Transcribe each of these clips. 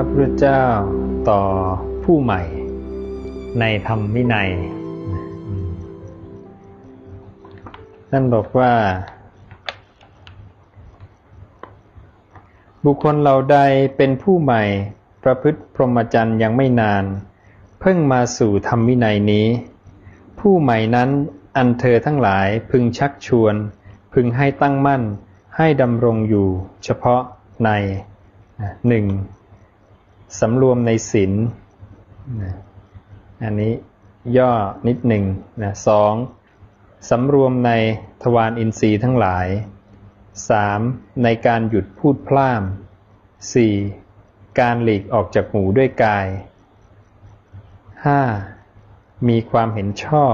พุทธเจ้าต่อผู้ใหม่ในธรรมวินัยท่านบอกว่าบุคคลเหล่าใดเป็นผู้ใหม่ประพฤติพรหมจรรย์ยังไม่นานเพิ่งมาสู่ธรรมวินัยนี้ผู้ใหม่นั้นอันเธอทั้งหลายพึงชักชวนพึงให้ตั้งมั่นให้ดำรงอยู่เฉพาะในหนึ่งสำรวมในศีลอันนี้ย่อนิดหนึ่งสองสำรวมในทวารอินทรีย์ทั้งหลายสามในการหยุดพูดพร่ำสี่การหลีกออกจากหมู่ด้วยกายห้ามีความเห็นชอบ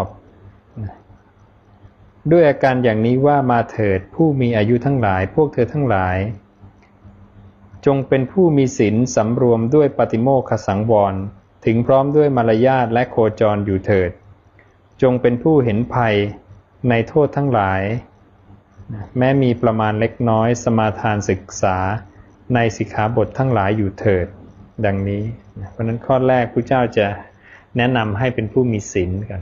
ด้วยอาการอย่างนี้ว่ามาเถิดผู้มีอายุทั้งหลายพวกเธอทั้งหลายจงเป็นผู้มีศีลสำรวมด้วยปาติโมกขสังวรถึงพร้อมด้วยมารยาทและโคจรอยู่เถิดจงเป็นผู้เห็นภัยในโทษทั้งหลายแม้มีประมาณเล็กน้อยสมาทานศึกษาในสิกขาบททั้งหลายอยู่เถิดดังนี้เพราะนั้นข้อแรกพระเจ้าจะแนะนำให้เป็นผู้มีศีลกัน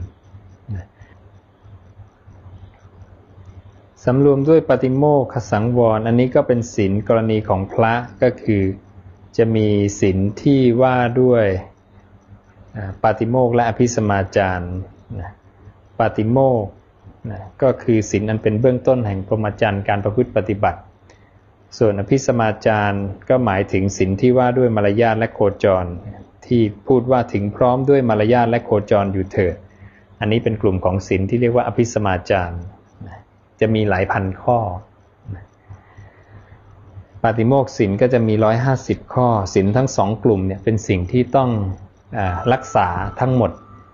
สำรวมด้วยปาติโมกขสังวรอันนี้ก็เป็นศีลกรณีของพระก็คือจะมีศีลที่ว่าด้วยปาติโมกข์และอภิสมาจารปาติโมกข์ก็คือศีลอันเป็นเบื้องต้นแห่งพรหมจรรย์การประพฤติปฏิบัติส่วนอภิสมาจารก็หมายถึงศีลที่ว่าด้วยมารยาทและโคจรที่พูดว่าถึงพร้อมด้วยมารยาทและโคจรอยู่เถิดอันนี้เป็นกลุ่มของศีลที่เรียกว่าอภิสมาจารจะมีหลายพันข้อปาติโมกข์ศีลก็จะมี150ข้อศีลทั้งสองกลุ่มเนี่ยเป็นสิ่งที่ต้องรักษาทั้งหมด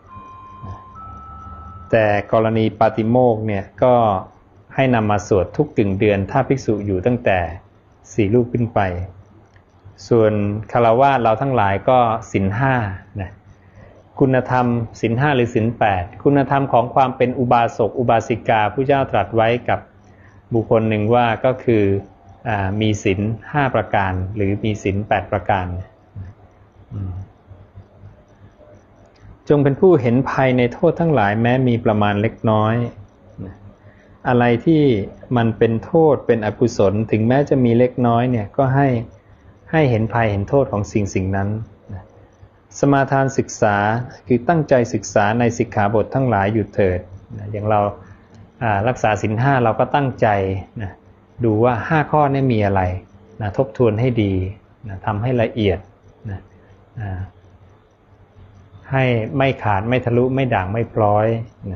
แต่กรณีปาติโมกข์เนี่ยก็ให้นำมาสวดทุกกึ่งเดือนถ้าภิกษุอยู่ตั้งแต่4รูปขึ้นไปส่วนฆราวาสเราทั้งหลายก็ศีล5นะคุณธรรมศีล5หรือศีล8คุณธรรมของความเป็นอุบาสกอุบาสิกาผู้เจ้าตรัสไว้กับบุคคลหนึ่งว่าก็คือมีศีล5ประการหรือมีศีล8ประการจงเป็นผู้เห็นภัยในโทษทั้งหลายแม้มีประมาณเล็กน้อยอะไรที่มันเป็นโทษเป็นอกุศลถึงแม้จะมีเล็กน้อยเนี่ยก็ให้เห็นภัยเห็นโทษของสิ่งนั้นสมาทานศึกษาคือตั้งใจศึกษาในสิกขาบททั้งหลายอยู่เถิดอย่างเรารักษาศีล5เราก็ตั้งใจดูว่า5ข้อนี้มีอะไรทบทวนให้ดีทำให้ละเอียดให้ไม่ขาดไม่ทะลุไม่ด่างไม่พร้อย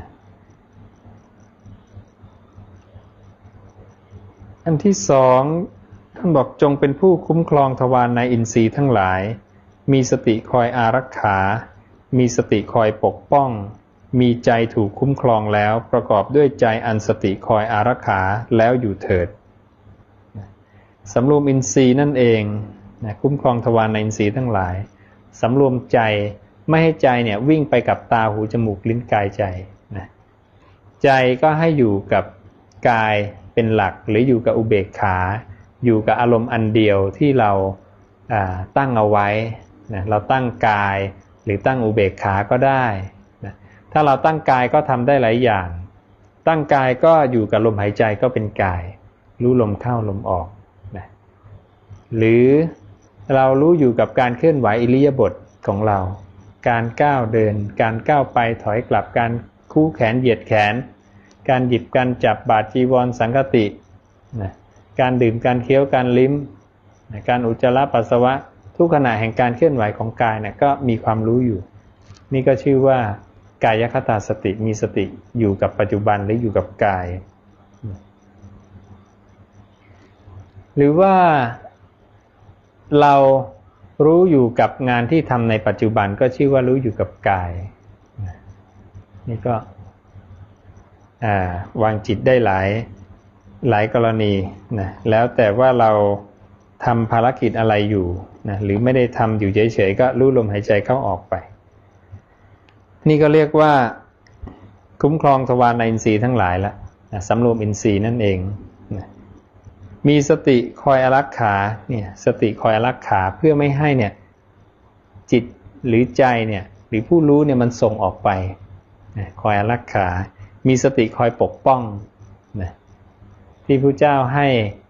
อันที่สองท่านบอกจงเป็นผู้คุ้มครองทวารในอินทรีย์ทั้งหลายมีสติคอยอารักขามีสติคอยปกป้องมีใจถูกคุ้มครองแล้วประกอบด้วยใจอันสติคอยอารักขาแล้วอยู่เถิดสำรวมอินทรีย์นั่นเองคุ้มครองทวารในอินทรีย์ทั้งหลายสำรวมใจไม่ให้ใจเนี่ยวิ่งไปกับตาหูจมูกลิ้นกายใจใจก็ให้อยู่กับกายเป็นหลักหรืออยู่กับอุเบกขาอยู่กับอารมณ์อันเดียวที่เราตั้งเอาไว้เราตั้งกายหรือตั้งอุเบกขาก็ได้ถ้าเราตั้งกายก็ทำได้หลายอย่างตั้งกายก็อยู่กับลมหายใจก็เป็นกายรู้ลมเข้าลมออกหรือเรารู้อยู่กับการเคลื่อนไหวอิริยาบถของเราการก้าวเดินการก้าวไปถอยกลับการคู่แขนเหยียดแขนการหยิบการจับบาทจีวรสังฆติการดื่มการเคี้ยวการลิ้มการอุจจาระปัสสาวะทุกขณะแห่งการเคลื่อนไหวของกายก็มีความรู้อยู่นี่ก็ชื่อว่ากายคตาสติมีสติอยู่กับปัจจุบันหรืออยู่กับกายหรือว่าเรารู้อยู่กับงานที่ทำในปัจจุบันก็ชื่อว่ารู้อยู่กับกายนี่ก็วางจิตได้หลายกรณีแล้วแต่ว่าเราทำภารกิจอะไรอยู่หรือไม่ได้ทำอยู่เฉยๆก็รู้ลมหายใจเข้าออกไปนี่ก็เรียกว่าคุ้มครองทวารในอินทรีย์ทั้งหลายละสำรวมอินทรีย์นั่นเองมีสติคอยอารักขาเนี่ยสติคอยอารักขาเพื่อไม่ให้เนี่ยจิตหรือใจเนี่ยหรือผู้รู้เนี่ยมันส่งออกไปคอยอารักขามีสติคอยปกป้องนะที่พระเจ้าให้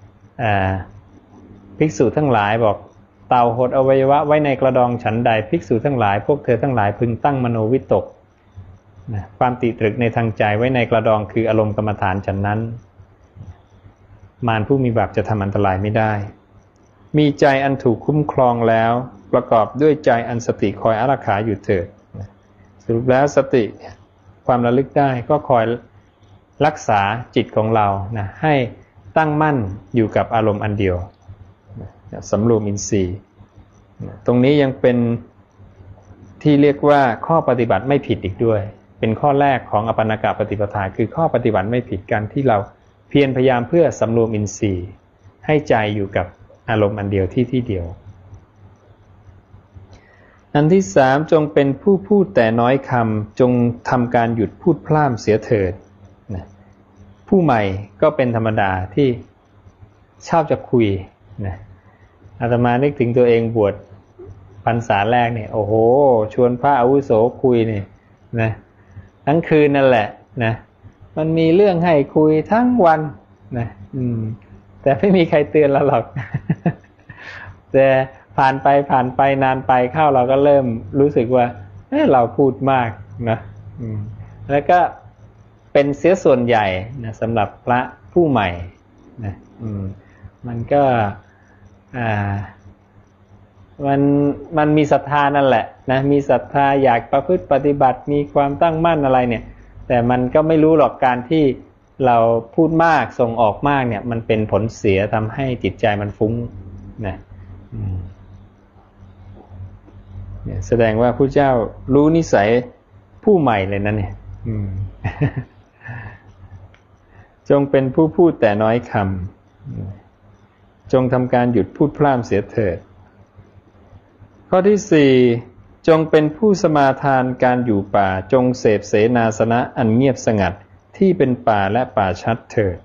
ภิกษุทั้งหลายบอกเต่าหดอวัยวะไว้ในกระดองฉันใดภิกษุทั้งหลายพวกเธอทั้งหลายพึงตั้งมโนวิตกความตรีตรึกในทางใจไว้ในกระดองคืออารมณ์กรรมฐานฉันนั้นมารผู้มีบาปจะทำอันตรายไม่ได้มีใจอันถูกคุ้มครองแล้วประกอบด้วยใจอันสติคอยอารักขาอยู่เถิดสรุปแล้วสติความระลึกได้ก็คอยรักษาจิตของเรานะให้ตั้งมั่นอยู่กับอารมณ์อันเดียวสำรวมอินทรีย์ตรงนี้ยังเป็นที่เรียกว่าข้อปฏิบัติไม่ผิดอีกด้วยเป็นข้อแรกของอปันนกปฏิปทาคือข้อปฏิบัติไม่ผิดการที่เราเพียรพยายามเพื่อสำรวมอินทรีย์ให้ใจอยู่กับอารมณ์อันเดียวที่เดียวอันที่สามจงเป็นผู้พูดแต่น้อยคำจงทำการหยุดพูดพร่ำเสียเถิดนะผู้ใหม่ก็เป็นธรรมดาที่ชอบจะคุยนะอาตมานึกถึงตัวเองบวชพรรษาแรกเนี่ยโอ้โหชวนพระอาวุโสคุยเนี่ยนะทั้งคืนนั่นแหละนะมันมีเรื่องให้คุยทั้งวันนะแต่ไม่มีใครเตือนเราหรอก แต่ผ่านไปนานไปเข้าเราก็เริ่มรู้สึกว่าเราพูดมากนะแล้วก็เป็นเสียส่วนใหญ่นะสำหรับพระผู้ใหม่นะมันก็มันมีศรัทธานั่นแหละนะมีศรัทธาอยากประพฤติปฏิบัติมีความตั้งมั่นอะไรเนี่ยแต่มันก็ไม่รู้หรอกการที่เราพูดมากส่งออกมากเนี่ยมันเป็นผลเสียทำให้จิตใจมันฟุ้งนะเนี่ยแสดงว่าพระเจ้ารู้นิสัยผู้ใหม่เลยนะเนี่ยจงเป็นผู้พูดแต่น้อยคำจงทำการหยุดพูดพร่ำเสียเถิดข้อที่สี่จงเป็นผู้สมาทานการอยู่ป่าจงเสพเสนาสนะอันเงียบสงัดที่เป็นป่าและป่าชัดเถิด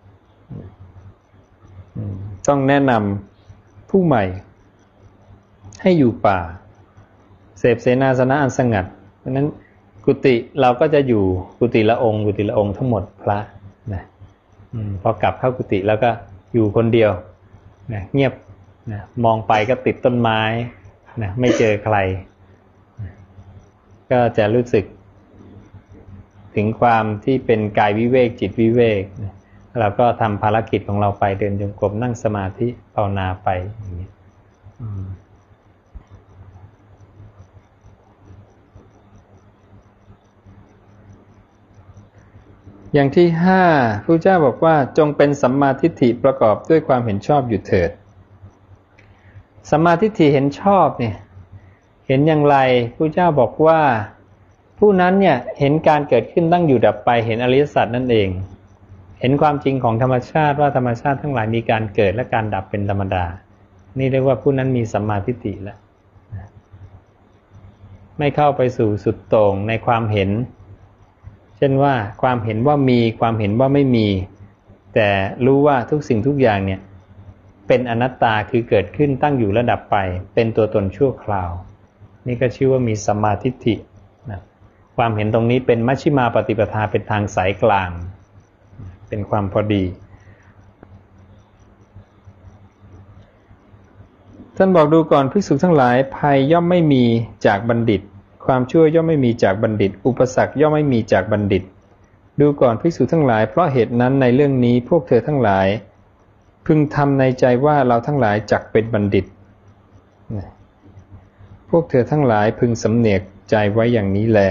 ต้องแนะนำผู้ใหม่ให้อยู่ป่าเสพเสนาสนะอันสงัดเพราะนั้นกุฏิเราก็จะอยู่กุฏิละองค์ทั้งหมดพระนะพอกลับเข้ากุฏิแล้วก็อยู่คนเดียวนะเงียบนะมองไปก็ติดต้นไม้นะไม่เจอใครนะก็จะรู้สึกถึงความที่เป็นกายวิเวกจิตวิเวกนะเราก็ทำภารกิจของเราไปเดินจงกรมนั่งสมาธิภาวนาไปอย่างนี้อย่างที่ห้าพระเจ้าบอกว่าจงเป็นสัมมาทิฏฐิประกอบด้วยความเห็นชอบอยู่เถิดสัมมาทิฏฐิเห็นชอบเนี่ยเห็นอย่างไรพระเจ้าบอกว่าผู้นั้นเนี่ยเห็นการเกิดขึ้นตั้งอยู่ดับไปเห็นอริยสัจนั่นเองเห็นความจริงของธรรมชาติว่าธรรมชาติทั้งหลายมีการเกิดและการดับเป็นธรรมดานี่เรียกว่าผู้นั้นมีสัมมาทิฏฐิแล้วไม่เข้าไปสู่สุดโต่งในความเห็นเช่นว่าความเห็นว่ามีความเห็นว่าไม่มีแต่รู้ว่าทุกสิ่งทุกอย่างเนี่ยเป็นอนัตตาคือเกิดขึ้นตั้งอยู่และดับไปเป็นตัวตนชั่วคราวนี่ก็ชื่อว่ามีสัมมาทิฏฐินะความเห็นตรงนี้เป็นมัชฌิมาปฏิปทาเป็นทางสายกลางเป็นความพอดีท่านบอกดูก่อนภิกษุทั้งหลายภัยย่อมไม่มีจากบัณฑิตความชั่วย่อมไม่มีจากบัณฑิตอุปสรรคย่อมไม่มีจากบัณฑิตดูก่อนภิกษุทั้งหลายเพราะเหตุนั้นในเรื่องนี้พวกเธอทั้งหลายพึงทำในใจว่าเราทั้งหลายจักเป็นบัณฑิตพวกเธอทั้งหลายพึงสำเนียกใจไว้อย่างนี้แล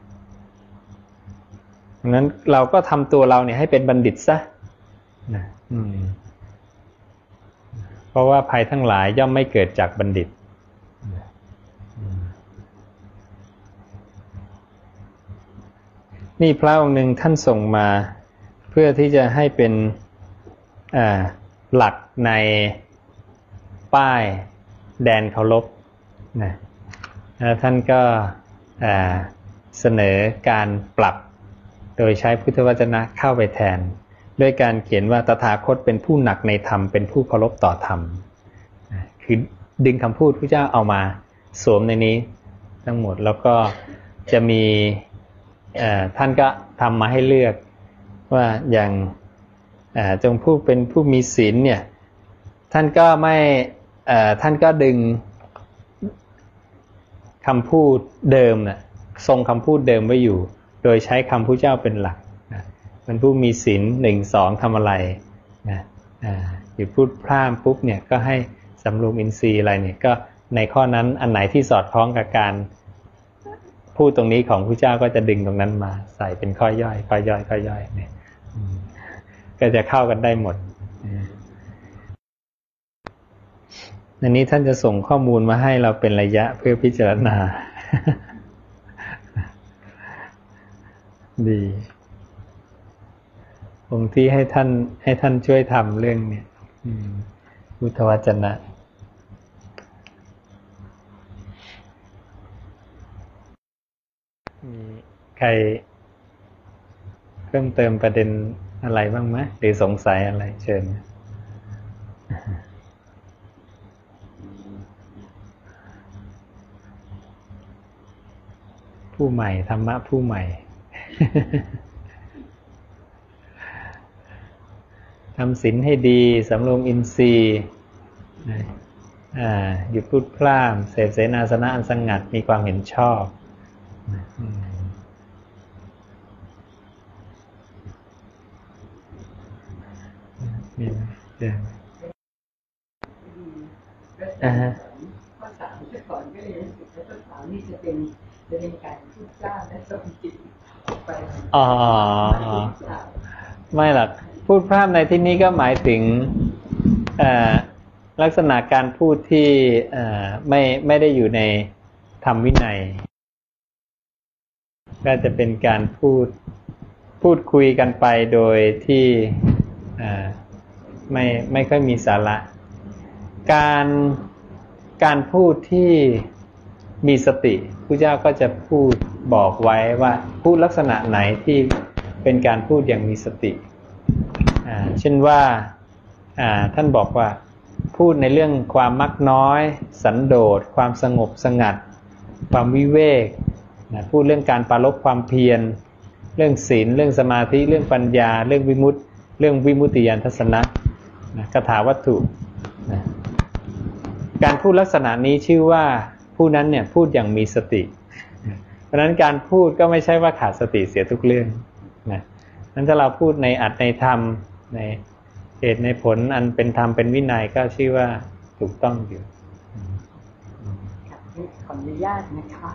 ดังนั้นเราก็ทำตัวเราเนี่ยให้เป็นบัณฑิตซะเพราะว่าภัยทั้งหลายย่อมไม่เกิดจากบัณฑิตนี่พระองค์หนึ่งท่านส่งมาเพื่อที่จะให้เป็นหลักในป้ายแดนเคารพนะแล้วท่านก็เสนอการปรับโดยใช้พุทธวจนะเข้าไปแทนด้วยการเขียนว่าตถาคตเป็นผู้หนักในธรรมเป็นผู้เคารพต่อธรรมคือดึงคำพูดพระเจ้าเอามาสวมในนี้ทั้งหมดแล้วก็จะมีท่านก็ทำมาให้เลือกว่าอย่างจงผู้เป็นผู้มีศีลเนี่ยท่านก็ไม่ท่านก็ดึงคำพูดเดิมน่ะทรงคำพูดเดิมไว้อยู่โดยใช้คำพระเจ้าเป็นหลักนะเป็นผู้มีศีล1-2ทำอะไรนะอยู่พูดพร่ำปุ๊บเนี่ยก็ให้สำรวมอินทรีย์อะไรเนี่ยก็ในข้อนั้นอันไหนที่สอดคล้องกับการพูดตรงนี้ของพระเจ้าก็จะดึงตรงนั้นมาใส่เป็นข้อย่อยข้อย่อยข้อย่อยเนี่ยก็จะเข้ากันได้หมดอันนี้ท่านจะส่งข้อมูลมาให้เราเป็นระยะเพื่อพิจารณา ดีองค์ที่ให้ท่านช่วยทำเรื่องเนี่ยพุทธวจนะมีใครเพิ่มเติมประเด็นอะไรบ้างไหมหรือสงสัยอะไรเชิญผู้ใหม่ธรรมะผู้ใหม่ ทำศีลให้ดีสำรวมอินทรีย์หยุดพูดพร่ำเสพเสนาสนะอันสงัดมีความเห็นชอบมีไหมเดี๋ยวข้อ3ที่ก่อนก็เลยรู้สึกว่าข้อ3นี่จะเป็นการพูดจ้าและสมจิตไปไม่หรอกพูดพร่ำในที่นี้ก็หมายถึงลักษณะการพูดที่ไม่ได้อยู่ในธรรมวินัยก็จะเป็นการพูดคุยกันไปโดยที่ไม่ค่อยมีสาระการพูดที่มีสติพระเจ้าก็จะพูดบอกไว้ว่าพูดลักษณะไหนที่เป็นการพูดอย่างมีสติเช่นว่าท่านบอกว่าพูดในเรื่องความมักน้อยสันโดษความสงบสงัดความวิเวกพูดเรื่องการปรารภความเพียรเรื่องศีลเรื่องสมาธิเรื่องปัญญาเรื่องวิมุตติเรื่องวิมุตติญาณทัศนะคาถาวัตถุการพูดลักษณะนี้ชื่อว่าผู้นั้นเนี่ยพูดอย่างมีสติเพราะฉะนั้นการพูดก็ไม่ใช่ว่าขาดสติเสียทุกเรื่องนะนั้นถ้าเราพูดในอัตในธรรมในเหตุในผลอันเป็นธรรมเป็นวินัยก็ชื่อว่าถูกต้องอยู่ขออนุญาตนะคะ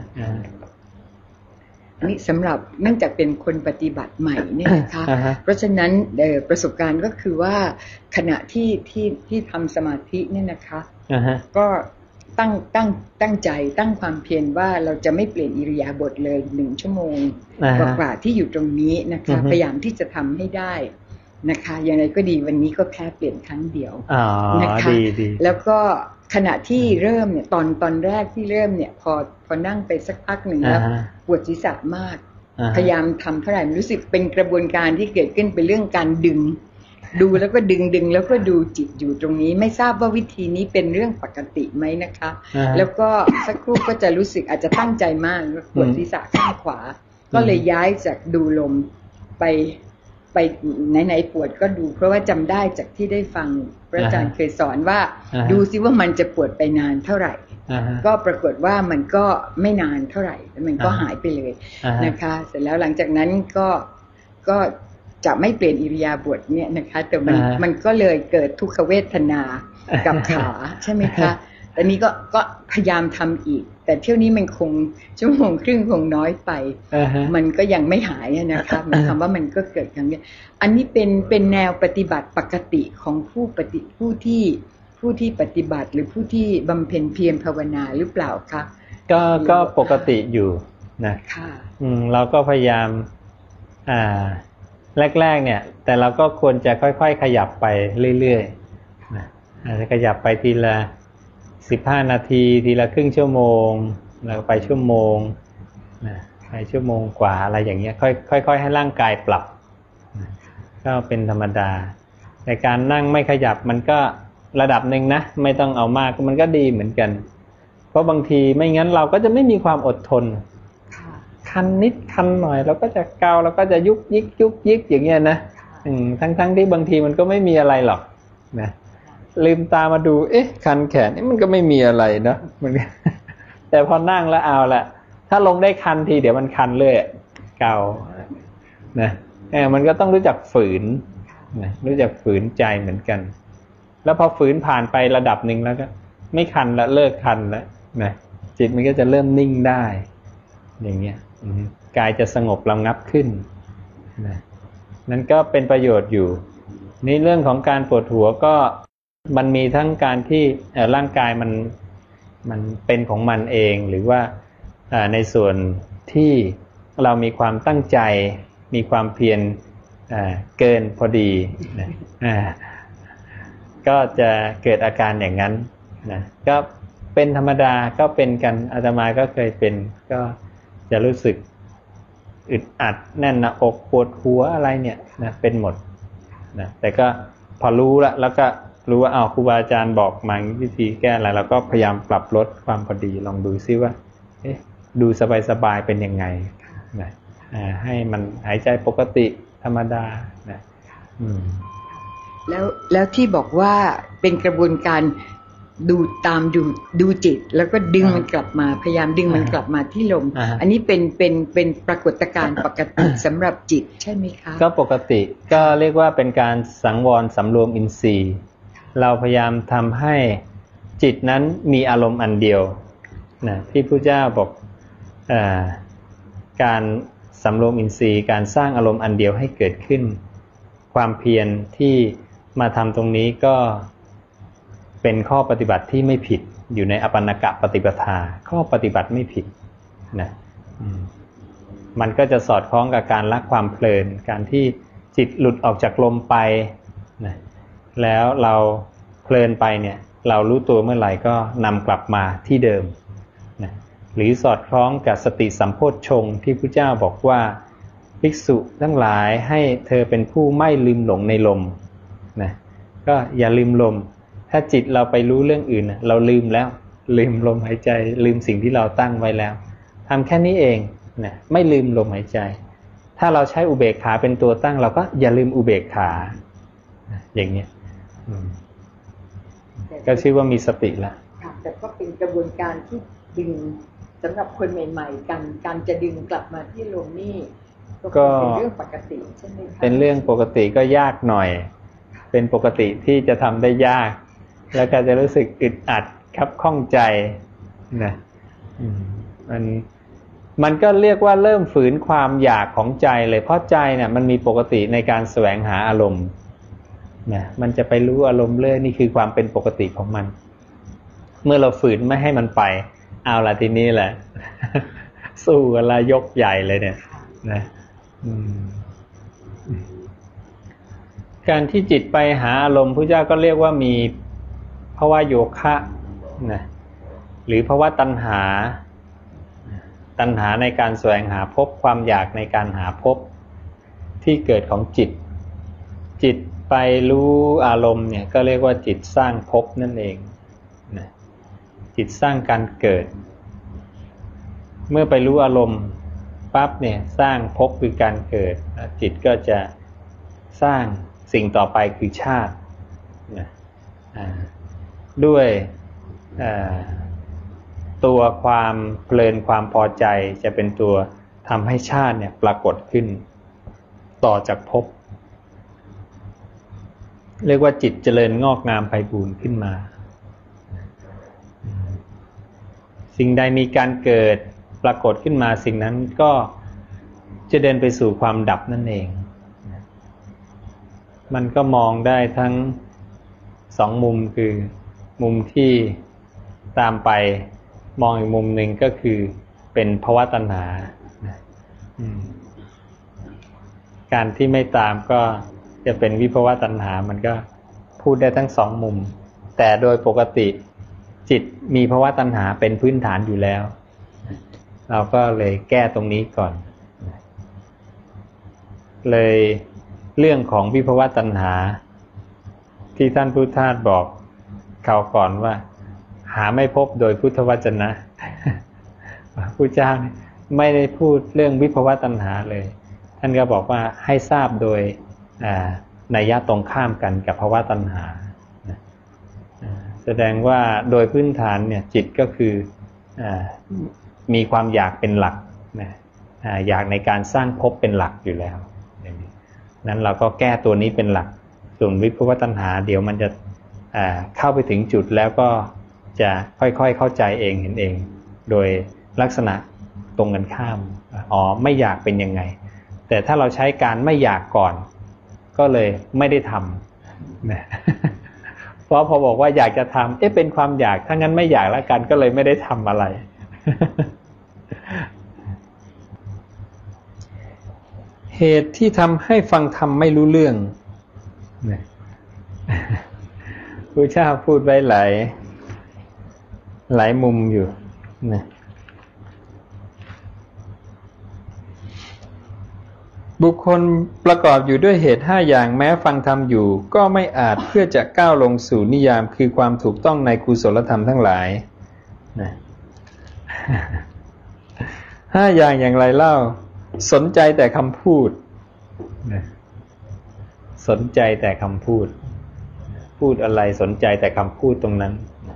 นี่สำหรับเนื่องจากเป็นคนปฏิบัติใหม่เนี่ยนะคะเพราะฉะนั้นประสบการณ์ก็คือว่าขณะที่ทำสมาธิเนี่ยนะคะก็ตั้งใจตั้งความเพียรว่าเราจะไม่เปลี่ยนอิริยาบถเลย1 ชั่วโมงกว่าที่อยู่ตรงนี้นะคะพยายามที่จะทำให้ได้นะคะอย่างไรก็ดีวันนี้ก็แค่เปลี่ยนครั้งเดียวนะคะแล้วก็ขณะที่เริ่มเนี่ยตอนแรกที่เริ่มเนี่ยพอนั่งไปสักพักหนึ่งแล้วปวดศีรษะมากพยายามทำเท่าไหร่รู้สึกเป็นกระบวนการที่เกิดขึ้นเป็นเรื่องการดึงดูแล้วก็ดึงแล้วก็ดูจิตอยู่ตรงนี้ไม่ทราบว่าวิธีนี้เป็นเรื่องปกติไหมนะคะแล้วก็สักครู่ก็จะรู้สึกอาจจะตั้งใจมากปวดศีรษะข้างขวาก็เลยย้ายจากดูลมไปไหนปวดก็ดูเพราะว่าจำได้จากที่ได้ฟังพระอาจารย์เคยสอนว่าดูซิว่ามันจะปวดไปนานเท่าไหร่ก็ปรากฏว่ามันก็ไม่นานเท่าไหร่แล้วมันก็หายไปเลยนะคะเสร็จแล้วหลังจากนั้นก็จะไม่เปลี่ยนอิริยาบถเนี่ยนะคะแต่มันก็เลยเกิดทุกขเวทนากับขาใช่ไหมคะแต่นี้ก็พยายามทำอีกแต่เที่ยวนี้มันคง1 ชั่วโมงครึ่งคงน้อยไปมันก็ยังไม่หายนะคะหมายความว่ามันก็เกิดอย่างนี้อันนี้เป็นแนวปฏิบัติปกติของผู้ที่ปฏิบัติหรือผู้ที่บำเพ็ญเพียรภาวนาหรือเปล่าคะก็ปกติอยู่นะค่ะเราก็พยายามแรกๆเนี่ยแต่เราก็ควรจะค่อยๆขยับไปเรื่อยๆนะอาจจะขยับไปทีละ15 นาทีทีละครึ่งชั่วโมงแล้วไปชั่วโมงนะไปชั่วโมงกว่าอะไรอย่างเงี้ยค่อยๆให้ร่างกายปรับนะก็เป็นธรรมดาในการนั่งไม่ขยับมันก็ระดับหนึ่งนะไม่ต้องเอามากมันก็ดีเหมือนกันเพราะบางทีไม่งั้นเราก็จะไม่มีความอดทนคันนิดคันหน่อยเราก็จะเกาเราก็จะยุกยิกยุกยิกอย่างเงี้ยนะทั้งที่บางทีมันก็ไม่มีอะไรหรอกนะลืมตามาดูคันแขนนี่มันก็ไม่มีอะไรเนาะมันแต่พอนั่งแล้วเอาละถ้าลงได้คันทีเดี๋ยวมันคันเลยเกานะมันก็ต้องรู้จักฝืนนะรู้จักฝืนใจเหมือนกันแล้วพอฝืนผ่านไประดับหนึ่งแล้วก็ไม่คันแล้วเลิกคันแล้วนะจิตมันก็จะเริ่มนิ่งได้อย่างเงี้ยกายจะสงบระงับขึ้นนะนั่นก็เป็นประโยชน์อยู่ในเรื่องของการปวดหัวก็มันมีทั้งการที่ร่างกายมันเป็นของมันเองหรือว่าในส่วนที่เรามีความตั้งใจมีความเพียรเกินพอดีนะก็จะเกิดอาการอย่างนั้นนะก็เป็นธรรมดาก็เป็นกันอาตมาก็เคยเป็นก็จะรู้สึกอึดอัดแน่นหน้าอกปวดหัวอะไรเนี่ยนะเป็นหมดนะแต่ก็พอรู้แล้วก็รู้ว่าครูบาอาจารย์บอกมาวิธีแก้อะไรเราก็พยายามปรับลดความพอดีลองดูซิว่าดูสบายๆเป็นยังไงนะให้มันหายใจปกติธรรมดานะแล้วที่บอกว่าเป็นกระบวนการดูจิตแล้วก็ดึงมันกลับมาพยายามดึงมันกลับมาที่ลมอันนี้เป็นปรากฏการณ์ปกติสำหรับจิตใช่ไหมคะก็ปกติก็เรียกว่าเป็นการสังวรสำรวมอินทรีย์เราพยายามทำให้จิตนั้นมีอารมณ์อันเดียวนะที่พระเจ้าบอกการสำรวมอินทรีย์การสร้างอารมณ์อันเดียวให้เกิดขึ้นความเพียรที่มาทำตรงนี้ก็เป็นข้อปฏิบัติที่ไม่ผิดอยู่ในอปันนกปฏิปทาข้อปฏิบัติไม่ผิดนะมันก็จะสอดคล้องกับการละความเพลินการที่จิตหลุดออกจากลมไปนะแล้วเราเพลินไปเนี่ยเรารู้ตัวเมื่อไหร่ก็นำกลับมาที่เดิมนะหรือสอดคล้องกับสติสัมโพชฌงค์ที่พระเจ้าบอกว่าภิกษุทั้งหลายให้เธอเป็นผู้ไม่ลืมหลงในลมนะก็อย่าลืมลมถ้าจิตเราไปรู้เรื่องอื่นเราลืมแล้วลืมลมหายใจลืมสิ่งที่เราตั้งไว้แล้วทำแค่นี้เองนะไม่ลืมลมหายใจถ้าเราใช้อุเบกขาเป็นตัวตั้งเราก็อย่าลืมอุเบกขาอย่างนี้ก็ชื่อว่ามีสติแล้วแต่ก็เป็นกระบวนการที่ดึงสำหรับคนใหม่ๆการจะดึงกลับมาที่ลมนี่ก็เป็นเรื่องปกติใช่ไหมคะเป็นเรื่องปกติก็ยากหน่อยเป็นปกติที่จะทำได้ยากแล้วก็จะรู้สึกอึดอัดคับข้องใจนะมันก็เรียกว่าเริ่มฝืนความอยากของใจเลยเพราะใจเนี่ยมันมีปกติในการแสวงหาอารมณ์นะมันจะไปรู้อารมณ์เลยนี่คือความเป็นปกติของมันเมื่อเราฝืนไม่ให้มันไปเอาละทีนี้แหละสู้กันละยกใหญ่เลยเนี่ยนะการที่จิตไปหาอารมณ์พระเจ้าก็เรียกว่ามีภวโยคะนะหรือภวตัณหาในการแสวงหาภพความอยากในการหาภพที่เกิดของจิตไปรู้อารมณ์เนี่ยก็เรียกว่าจิตสร้างภพนั่นเองนะจิตสร้างการเกิดเมื่อไปรู้อารมณ์ปั๊บเนี่ยสร้างภพคือการเกิดจิตก็จะสร้างสิ่งต่อไปคือชาตินะด้วยตัวความเพลินความพอใจจะเป็นตัวทำให้ชาติเนี่ยปรากฏขึ้นต่อจากภพเรียกว่าจิตเจริญงอกงามไพบูรย์ขึ้นมาสิ่งใดมีการเกิดปรากฏขึ้นมาสิ่งนั้นก็จะเดินไปสู่ความดับนั่นเองมันก็มองได้ทั้งสองมุมคือมุมที่ตามไปมองอีกมุมหนึ่งก็คือเป็นภวตัณหาการที่ไม่ตามก็จะเป็นวิภวตัณหามันก็พูดได้ทั้งสองมุมแต่โดยปกติจิตมีภวตัณหาเป็นพื้นฐานอยู่แล้วเราก็เลยแก้ตรงนี้ก่อนเลยเรื่องของวิภวตัณหาที่ท่านพุทธทาสบอกคราวก่อนว่าหาไม่พบโดยพุทธวจนะพุทธเจ้าไม่ได้พูดเรื่องวิภวตัณหาเลยท่านก็บอกว่าให้ทราบโดยนัยยะตรงข้ามกันกับภวตัณหาแสดงว่าโดยพื้นฐานเนี่ยจิตก็คือมีความอยากเป็นหลักนะอยากในการสร้างภพเป็นหลักอยู่แล้วนั้นเราก็แก้ตัวนี้เป็นหลักส่วนวิภวตัณหาเดี๋ยวมันจะเข้าไปถึงจุดแล้วก็จะค่อยๆเข้าใจเองเห็นเองโดยลักษณะตรงกันข้ามไม่อยากเป็นยังไงแต่ถ้าเราใช้การไม่อยากก่อนก็เลยไม่ได้ทำนะเพราะพอบอกว่าอยากจะทำเป็นความอยากถ้างั้นไม่อยากแล้วกันก็เลยไม่ได้ทำอะไร เหตุที่ทำให้ฟังธรรมไม่รู้เรื่องพระเจ้าพูดไว้หลายมุมอยู่นะบุคคลประกอบอยู่ด้วยเหตุ5อย่างแม้ฟังธรรมอยู่ก็ไม่อาจเพื่อจะก้าวลงสู่นิยามคือความถูกต้องในกุศลธรรมทั้งหลายนะ5อย่างอย่างไรเล่าสนใจแต่คำพูดนะสนใจแต่คำพูดพูดอะไรสนใจแต่คำพูดตรงนั้น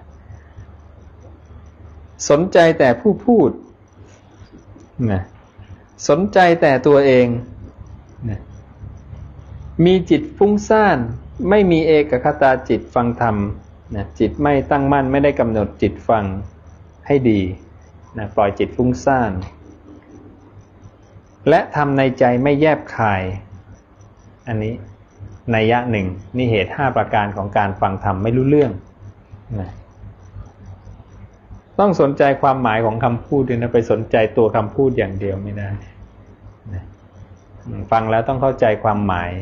สนใจแต่ผู้พูดนะสนใจแต่ตัวเองนะมีจิตฟุ้งซ่านไม่มีเอกคตาจิตฟังธรรมนะจิตไม่ตั้งมั่นไม่ได้กำหนดจิตฟังให้ดีนะปล่อยจิตฟุ้งซ่านและทำในใจไม่แยบคายอันนี้นัยยะหนึ่งนี่เหตุ5ประการของการฟังธรรมไม่รู้เรื่องนะต้องสนใจความหมายของคำพูดด้วยนะไปสนใจตัวคำพูดอย่างเดียวไม่ได้นะฟังแล้วต้องเข้าใจความหมาย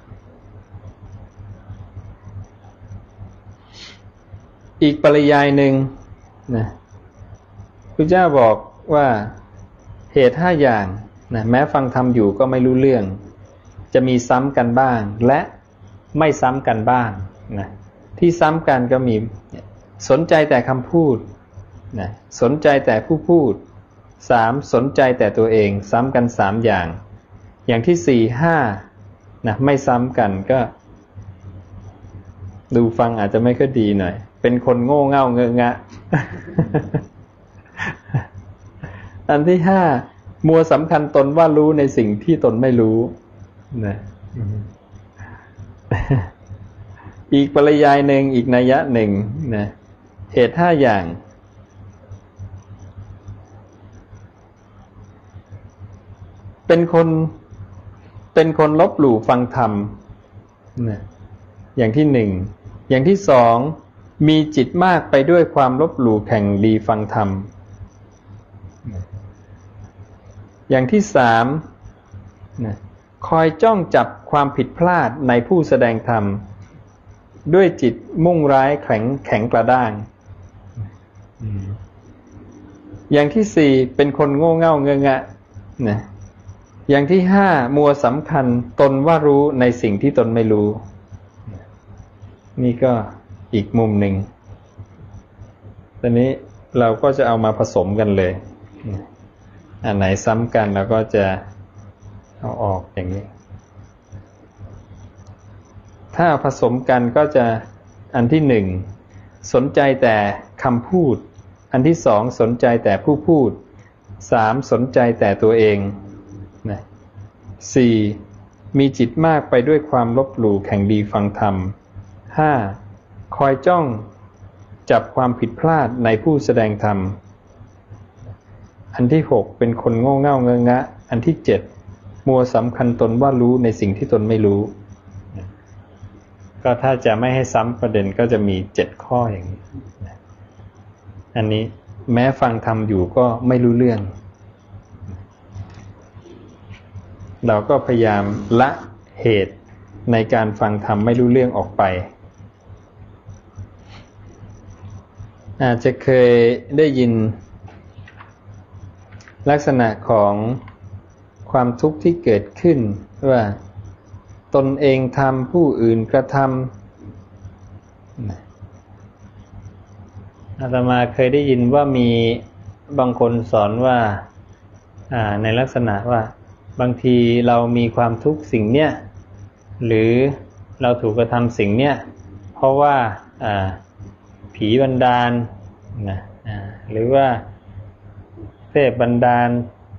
อีกปริยายหนึ่งนะพระเจ้าบอกว่าเหตุ5อย่างนะแม้ฟังธรรมอยู่ก็ไม่รู้เรื่องจะมีซ้ำกันบ้างและไม่ซ้ำกันบ้างนะที่ซ้ำกันก็มีสนใจแต่คำพูดนะสนใจแต่ผู้พูด3สนใจแต่ตัวเองซ้ำกัน3อย่างอย่างที่4 5นะไม่ซ้ำกันก็ดูฟังอาจจะไม่ค่อยดีหน่อยเป็นคนโง่เง่าเงอะงะ อันที่5มัวสำคัญตนว่ารู้ในสิ่งที่ตนไม่รู้นะอีกปริยายหนึ่งอีกนัยยะหนึ่งนะเหตุ5อย่างเป็นคนลบหลู่ฟังธรรมนะอย่างที่1อย่างที่2มีจิตมากไปด้วยความลบหลู่แข่งดีฟังธรรมอย่างที่3นะคอยจ้องจับความผิดพลาดในผู้แสดงธรรมด้วยจิตมุ่งร้ายแข็งกระด้างอย่างที่4เป็นคนโง่เง่าเงอะงะนะอย่างที่5มัวสำคัญตนว่ารู้ในสิ่งที่ตนไม่รู้นี่ก็อีกมุมหนึ่งตอนนี้เราก็จะเอามาผสมกันเลยอันไหนซ้ำกันเราก็จะเอาออกอย่างนี้ถ้าผสมกันก็จะอันที่1สนใจแต่คำพูดอันที่2สนใจแต่ผู้พูด3สนใจแต่ตัวเองนะ4มีจิตมากไปด้วยความลบหลู่แข่งดีฟังธรรม5คอยจ้องจับความผิดพลาดในผู้แสดงธรรมอันที่6เป็นคนโง่เง่าเงอะงะอันที่7มัวสำคัญตนว่ารู้ในสิ่งที่ตนไม่รู้ก็ถ้าจะไม่ให้ซ้ำประเด็นก็จะมี7ข้ออย่างนี้อันนี้แม้ฟังธรรมอยู่ก็ไม่รู้เรื่องเราก็พยายามละเหตุในการฟังธรรมไม่รู้เรื่องออกไปอาจจะเคยได้ยินลักษณะของความทุกข์ที่เกิดขึ้นว่าตนเองทำผู้อื่นกระทอาตมาเคยได้ยินว่ามีบางคนสอนว่าในลักษณะว่าบางทีเรามีความทุกข์สิ่งเนี้ยหรือเราถูกกระทำสิ่งเนี้ยเพราะว่าผีบันดาลนะหรือว่าเทพบันดาล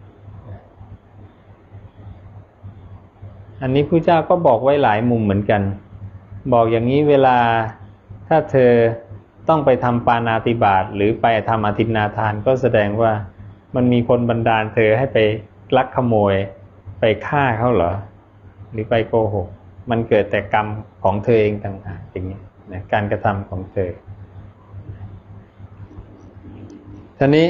อันนี้พระเจ้าก็บอกไว้หลายมุมเหมือนกันบอกอย่างนี้เวลาถ้าเธอต้องไปทำปาณาติบาตหรือไปทำอทินนาทานก็แสดงว่ามันมีคนบันดาลเธอให้ไปลักขโมยไปฆ่าเขาเหรอหรือไปโกหกมันเกิดแต่กรรมของเธอเองต่างหากอย่างนี้นะการกระทำของเธอทีนี้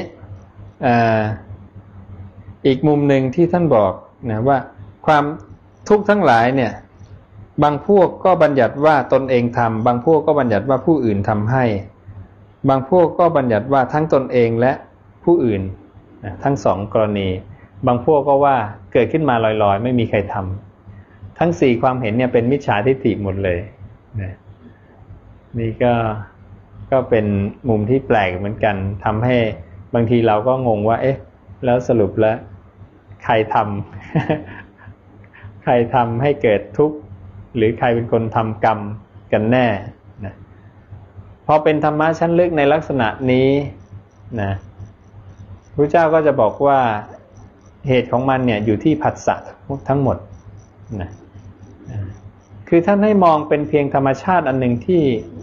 อีกมุมหนึ่งที่ท่านบอกนะว่าความทุกข์ทั้งหลายเนี่ยบางพวกก็บัญญัติว่าตนเองทำบางพวกก็บัญญัติว่าผู้อื่นทำให้บางพวกก็บัญญัติว่าทั้งตนเองและผู้อื่นนะทั้งสองกรณีบางพวกก็ว่าเกิดขึ้นมาลอยๆไม่มีใครทำทั้งสี่ความเห็นเนี่ยเป็นมิจฉาทิฏฐิหมดเลยนะนี่ก็เป็นมุมที่แปลกเหมือนกันทำให้บางทีเราก็งงว่าเอ๊ะแล้วสรุปแล้วใครทำใครทำให้เกิดทุกข์หรือใครเป็นคนทำกรรมกันแน่นะพอเป็นธรรมะชั้นลึกในลักษณะนี้นะพระเจ้าก็จะบอกว่าเหตุของมันเนี่ยอยู่ที่ผัสสะทั้งหมดนะคือท่านให้มองเป็นเพียงธรรมชาติอันหนึ่งที่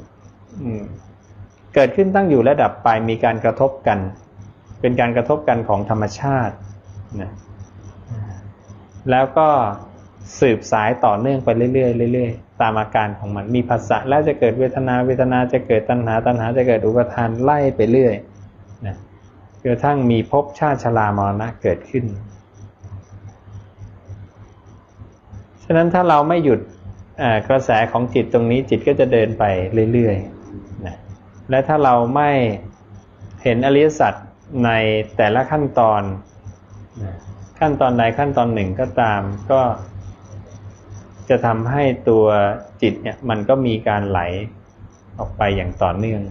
เกิดขึ้นตั้งอยู่และดับไปมีการกระทบกันเป็นการกระทบกันของธรรมชาตินะแล้วก็สืบสายต่อเนื่องไปเรื่อยๆเรื่อยๆตามอาการของมันมีผัสสะแล้วจะเกิดเวทนาเวทนาจะเกิดตัณหาตัณหาจะเกิดอุปาทานไล่ไปเรื่อยนะจนกระทั่งมีภพชาติชรามรณะเกิดขึ้นฉะนั้นถ้าเราไม่หยุดกระแสของจิตตรงนี้จิตก็จะเดินไปเรื่อยๆนะและถ้าเราไม่เห็นอริยสัจในแต่ละขั้นตอนขั้นตอนใดขั้นตอนหนึ่งก็ตามก็จะทำให้ตัวจิตเนี่ยมันก็มีการไหลออกไปอย่างต่อเนื่อง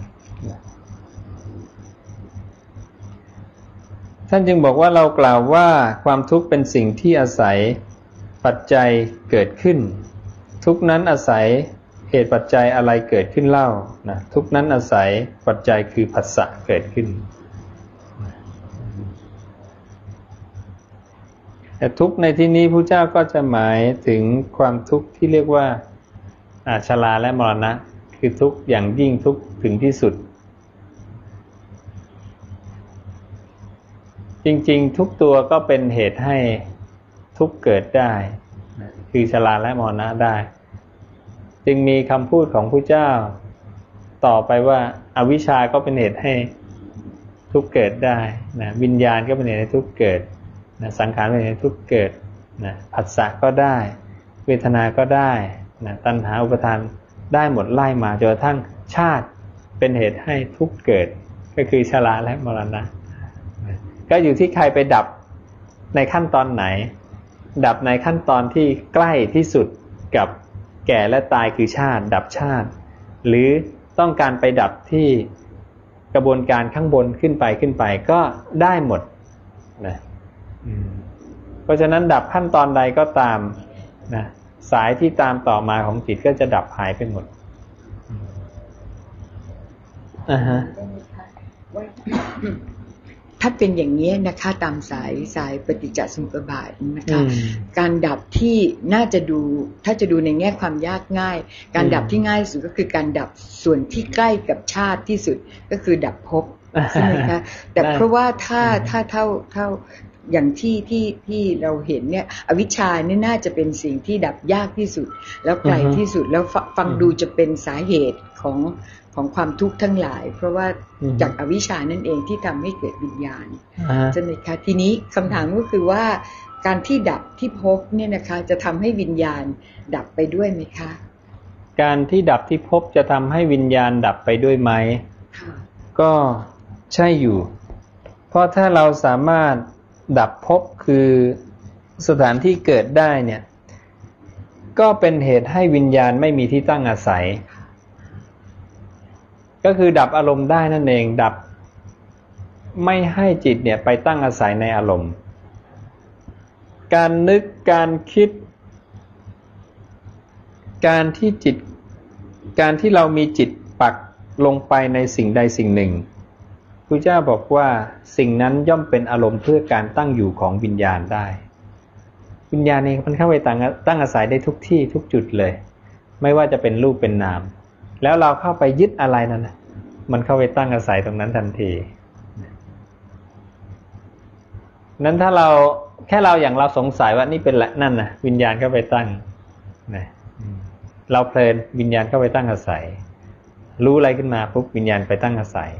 ท่านจึงบอกว่าเรากล่าวว่าความทุกข์เป็นสิ่งที่อาศัยปัจจัยเกิดขึ้นทุกนั้นอาศัยเหตุปัจจัยอะไรเกิดขึ้นเล่านะทุกนั้นอาศัยปัจจัยคือผัสสะเกิดขึ้นแต่ทุกข์ในที่นี้พระเจ้าก็จะหมายถึงความทุกข์ที่เรียกว่าชราและมรณะคือทุกข์อย่างยิ่งทุกข์ถึงที่สุดจริงๆทุกตัวก็เป็นเหตุให้ทุกข์เกิดได้คือชราและมรณะได้จึงมีคำพูดของพระเจ้าต่อไปว่าอวิชชาก็เป็นเหตุให้ทุกข์เกิดได้นะวิญญาณก็เป็นเหตุให้ทุกข์เกิดนะสังขารเป็นเหตุให้ทุกข์เกิดนะผัสสะก็ได้เวทนาก็ได้นะตัณหาอุปาทานได้หมดไล่มาจนกระทั่งชาติเป็นเหตุให้ทุกข์เกิดก็คือชราและมรณะนะก็อยู่ที่ใครไปดับในขั้นตอนไหนดับในขั้นตอนที่ใกล้ที่สุดกับแก่และตายคือชาติดับชาติหรือต้องการไปดับที่กระบวนการข้างบนขึ้นไปก็ได้หมดนะเพราะฉะนั้นดับขั้นตอนใดก็ตามนะสายที่ตามต่อมาของจิตก็จะดับหายไปหมดถ้าเป็นอย่างนี้นะคะตามสายปฏิจจสมุปบาทนะคะการดับที่น่าจะดูถ้าจะดูในแง่ความยากง่ายการดับที่ง่ายที่สุดก็คือการดับส่วนที่ใกล้กับชาติที่สุดก็คือดับภพใช่ไหมคะแต่เพราะว่าถ้าเท่าอย่างที่เราเห็นเนี่ยอวิชชาเนี่ยน่าจะเป็นสิ่งที่ดับยากที่สุดแล้วไกลที่สุดแล้วฟังดูจะเป็นสาเหตุของความทุกข์ทั้งหลายเพราะว่าจากอวิชชานั่นเองที่ทำให้เกิดวิญญาณใช่ไหมคะทีนี้คำถามก็คือว่าการที่ดับที่ภพเนี่ยนะคะจะทำให้วิญญาณดับไปด้วยไหมคะการที่ดับที่ภพจะทำให้วิญญาณดับไปด้วยไหมก็ใช่อยู่เพราะถ้าเราสามารถดับภพคือสถานที่เกิดได้เนี่ยก็เป็นเหตุให้วิญญาณไม่มีที่ตั้งอาศัยก็คือดับอารมณ์ได้นั่นเองดับไม่ให้จิตเนี่ยไปตั้งอาศัยในอารมณ์การนึกการคิดการที่เรามีจิตปักลงไปในสิ่งใดสิ่งหนึ่งพระเจ้าบอกว่าสิ่งนั้นย่อมเป็นอารมณ์เพื่อการตั้งอยู่ของวิญญาณได้วิญญาณเองมันเข้าไปตั้งอาศัยได้ทุกที่ทุกจุดเลยไม่ว่าจะเป็นรูปเป็นนามแล้วเราเข้าไปยึดอะไรนั่นนะมันเข้าไปตั้งอาศัยตรงนั้นทันทีนั้นถ้าเราแค่เราอย่างเราสงสัยว่านี่เป็นละนั่นนะวิญญาณเข้าไปตั้งนะเราเพลินวิญญาณเข้าไปตั้งอาศัยรู้อะไรขึ้นมาปุ๊บวิญญาณไปตั้งอาศัย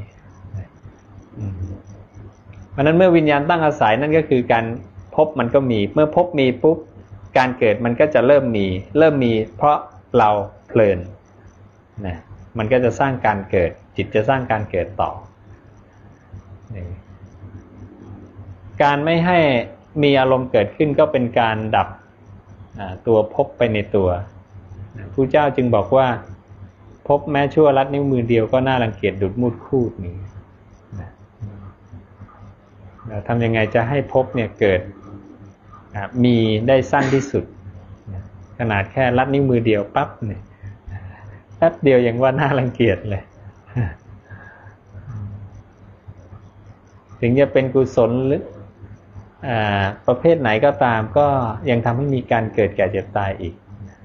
เพราะนั้นเมื่อวิญญาณตั้งอาศัยนั่นก็คือการพบมันก็มีเมื่อพบมีปุ๊บการเกิดมันก็จะเริ่มมีเพราะเราเพลินนะมันก็จะสร้างการเกิดจิตจะสร้างการเกิดต่อการไม่ให้มีอารมณ์เกิดขึ้นก็เป็นการดับตัวพบไปในตัวพระเจ้าจึงบอกว่าพบแม้ชั่วลัดนิ้วมือเดียวก็น่ารังเกียจดุจมูดคูดนี้ทำยังไงจะให้พบเนี่ยเกิดมีได้สั้นที่สุดขนาดแค่ลัดนิ้วมือเดียวปั๊บเนี่ยแป๊บเดียวยังว่าน่ารังเกียจเลยถึงจะเป็นกุศลหรือประเภทไหนก็ตามก็ยังทำให้มีการเกิดแก่เจ็บตายอีก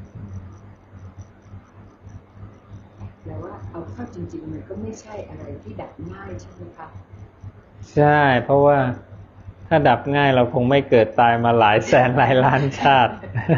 แต่ว่าเอาเข้าจริงๆมันก็ไม่ใช่อะไรที่ดับง่ายใช่ไหมคะใช่เพราะว่าถ้าดับง่ายเราคงไม่เกิดตายมาหลายแสนหลายล้านชาติ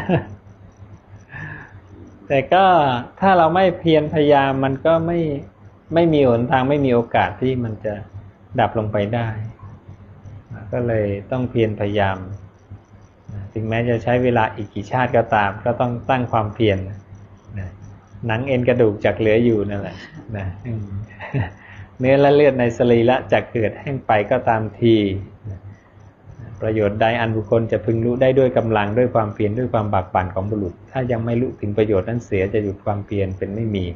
แต่ก็ถ้าเราไม่เพียรพยายามมันก็ไม่มีหนทางไม่มีโอกาสที่มันจะดับลงไปได้ก็เลยต้องเพียรพยายามถึงแม้จะใช้เวลาอีกกี่ชาติก็ตามก็ต้องตั้งความเพียรหนังเอ็นกระดูกจักเหลืออยู่นั่นแหละนะเนื้อและเลือดในสรีระจักเกิดแห้งไปก็ตามทีประโยชน์ใดอันบุคคลจะพึงรู้ได้ด้วยกำลังด้วยความเพียรด้วยความบากบั่นของบุรุษถ้ายังไม่รู้ถึงประโยชน์นั้นเสียจะหยุดความเพียรเป็นไม่มี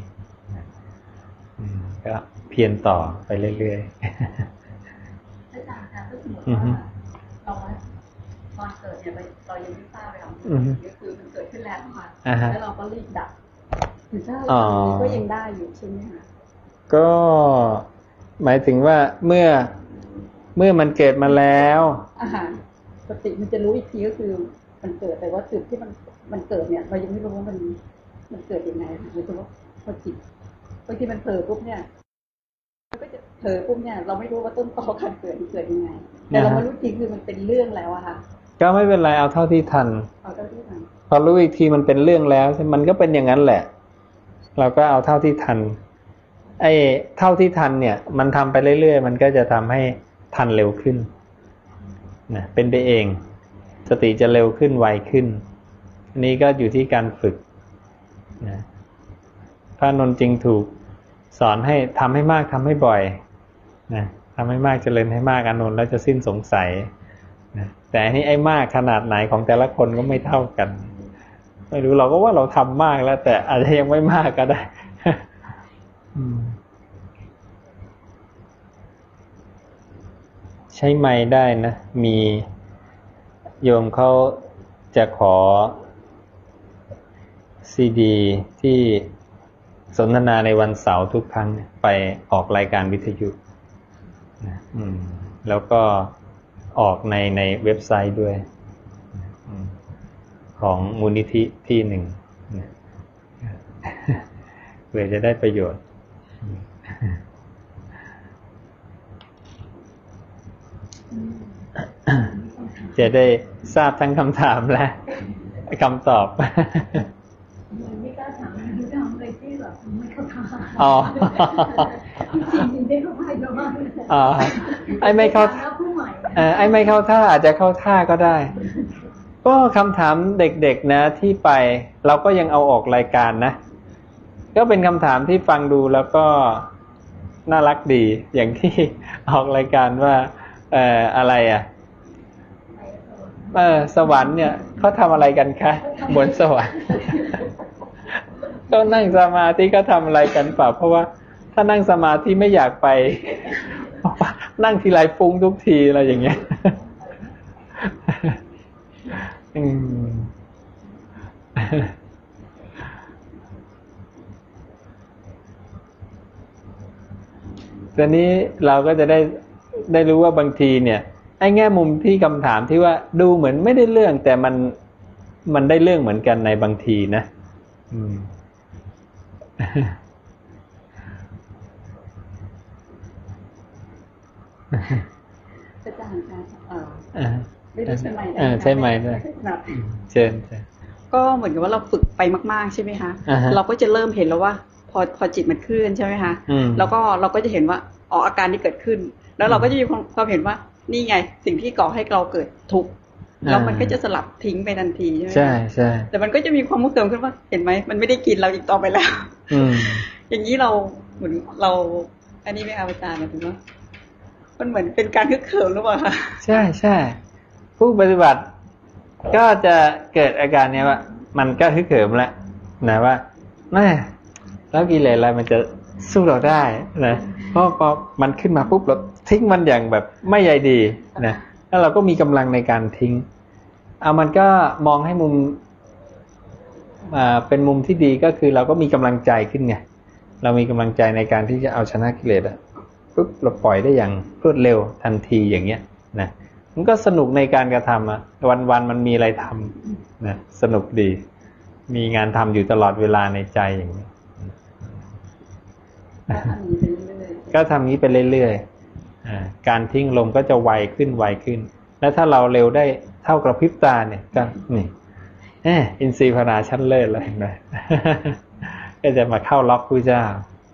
ก็เพียรต่อไปเรื่อยๆอาจารย์คะถ้าสมมติว่าเราตอนเกิดเนี่ยเรายังไม่ทราบเลยค่ะก็คือมันเกิดขึ้นแล้วค่ะแล้วเราก็รีบดับถึงถ้าเราก็ยังได้อยู่ใช่ไหมคะก็หมายถึงว่าเมื่อมันเกิดมาแล้วสติมันจะรู้อีกทีก็คือมันเกิดแต่ว่าจุดที่มันเกิดเนี่ยเรายังไม่รู้ว่ามันเกิดยังไงหรือว่าพอจิตบางทีมันเผลอปุ๊บเนี่ยมันก็จะเผลอปุ๊บเนี่ยเราไม่รู้ว่าต้นตอการเกิดยังไงแต่เรามารู้จริงคือมันเป็นเรื่องแล้วอะค่ะก็ไม่เป็นไรเอาเท่าที่ทันพอรู้อีกทีมันเป็นเรื่องแล้วมันก็เป็นอย่างนั้นแหละเราก็เอาเท่าที่ทันเท่าที่ทันเนี่ยมันทำไปเรื่อยๆมันก็จะทำให้ทันเร็วขึ้นนะเป็นไปเองสติจะเร็วขึ้นไวขึ้นอันนี้ก็อยู่ที่การฝึกนะพระนนท์จึงถูกสอนให้ทำให้มากทำให้บ่อยนะทำให้มากเจริญให้มากอานนท์แล้วจะสิ้นสงสัยนะแต่นี่ไอ้มากขนาดไหนของแต่ละคนก็ไม่เท่ากันไม่รู้เราก็ว่าเราทำมากแล้วแต่อาจจะยังไม่มากก็ได้ใช้ไมค์ได้นะมีโยมเขาจะขอซีดีที่สนทนาในวันเสาร์ทุกครั้งไปออกรายการวิทยุแล้วก็ออกในเว็บไซต์ด้วยของมูลนิธิที่หนึ่งเพื่อจะได้ประโยชน์จะได้ทราบทั้งคำถามและคำตอบไม่กล้าถามไม่ทำอะไรที่แบบไม่เข้าท่าจริงๆได้เข้าท่าเยอะมากไอ้ไม่เข้าท่าอาจจะเข้าท่าก็ได้ก็คำถามเด็กๆนะที่ไปเราก็ยังเอาออกรายการนะก็เป็นคำถามที่ฟังดูแล้วก็น่ารักดีอย่างที่ออกรายการว่าอะไรสวรรค์เนี่ยเขาทำอะไรกันคะบนสวรรค์ก็นั่งสมาธิก็ทำอะไรกันเปล่าเพราะว่าถ้านั่งสมาธิไม่อยากไปนั่งทีไรฟุ้งทุกทีอะไรอย่างเงี้ยตอนนี้เราก็จะได้รู้ว่าบางทีเนี่ยไอ้แง่มุมที่คำถามที่ว่าดูเหมือนไม่ได้เรื่องแต่มันได้เรื่องเหมือนกันในบางทีนะอาจารย์คะไม่ได้ใช่ไหมใช่ไหมด้วยเชิญก็เหมือนกับว่าเราฝึกไปมากๆใช่ไหมคะเราก็จะเริ่มเห็นแล้วว่าพอจิตมันเคลื่อนใช่ไหมคะแล้วก็เราก็จะเห็นว่าอาการที่เกิดขึ้นแล้วเราก็จะมีความเห็นว่านี่ไงสิ่งที่ก่อให้เราเกิดทุกข์แล้วมันก็จะสลับทิ้งไปทันทีใช่ไหมใช่ใช่แต่มันก็จะมีความมุ่งเติมขึ้นว่าเห็นไหมมันไม่ได้กินเราอีกต่อไปแล้วอย่างนี้เราเหมือนเราอันนี้ไม่เอาอาจารย์นะถึงว่ามันเหมือนเป็นการฮึกเหิมหรือเปล่าคะใช่ใช่ผู้ปฏิบัติก็จะเกิดอาการนี้ว่ามันก็ฮึกเหิมแล้วนะว่าแม่แล้วกิเลสอะไรมันจะสู้เราได้นะเพราะพอมันขึ้นมาปุ๊บเราทิ้งมันอย่างแบบไม่ใยดีนะแล้วเราก็มีกำลังในการทิ้งเอามันก็มองให้มุมเป็นมุมที่ดีก็คือเราก็มีกำลังใจขึ้นไงเรามีกำลังใจในการที่จะเอาชนะกิเลสปุ๊บเราปล่อยได้อย่างรวดเร็วทันทีอย่างเงี้ยนะมันก็สนุกในการกระทำวันมันมีอะไรทำนะสนุกดีมีงานทำอยู่ตลอดเวลาในใจอย่างนี้ก็ทำนี้ไปเรื่อยๆการทิ้งลมก็จะไวขึ้นและถ้าเราเร็วได้เท่ากระพริบตาเนี่ยก็นี่อินทรีย์พนาชั้นเลิศเลยเห็นไหมก็จะมาเข้าล็อกพระเจ้า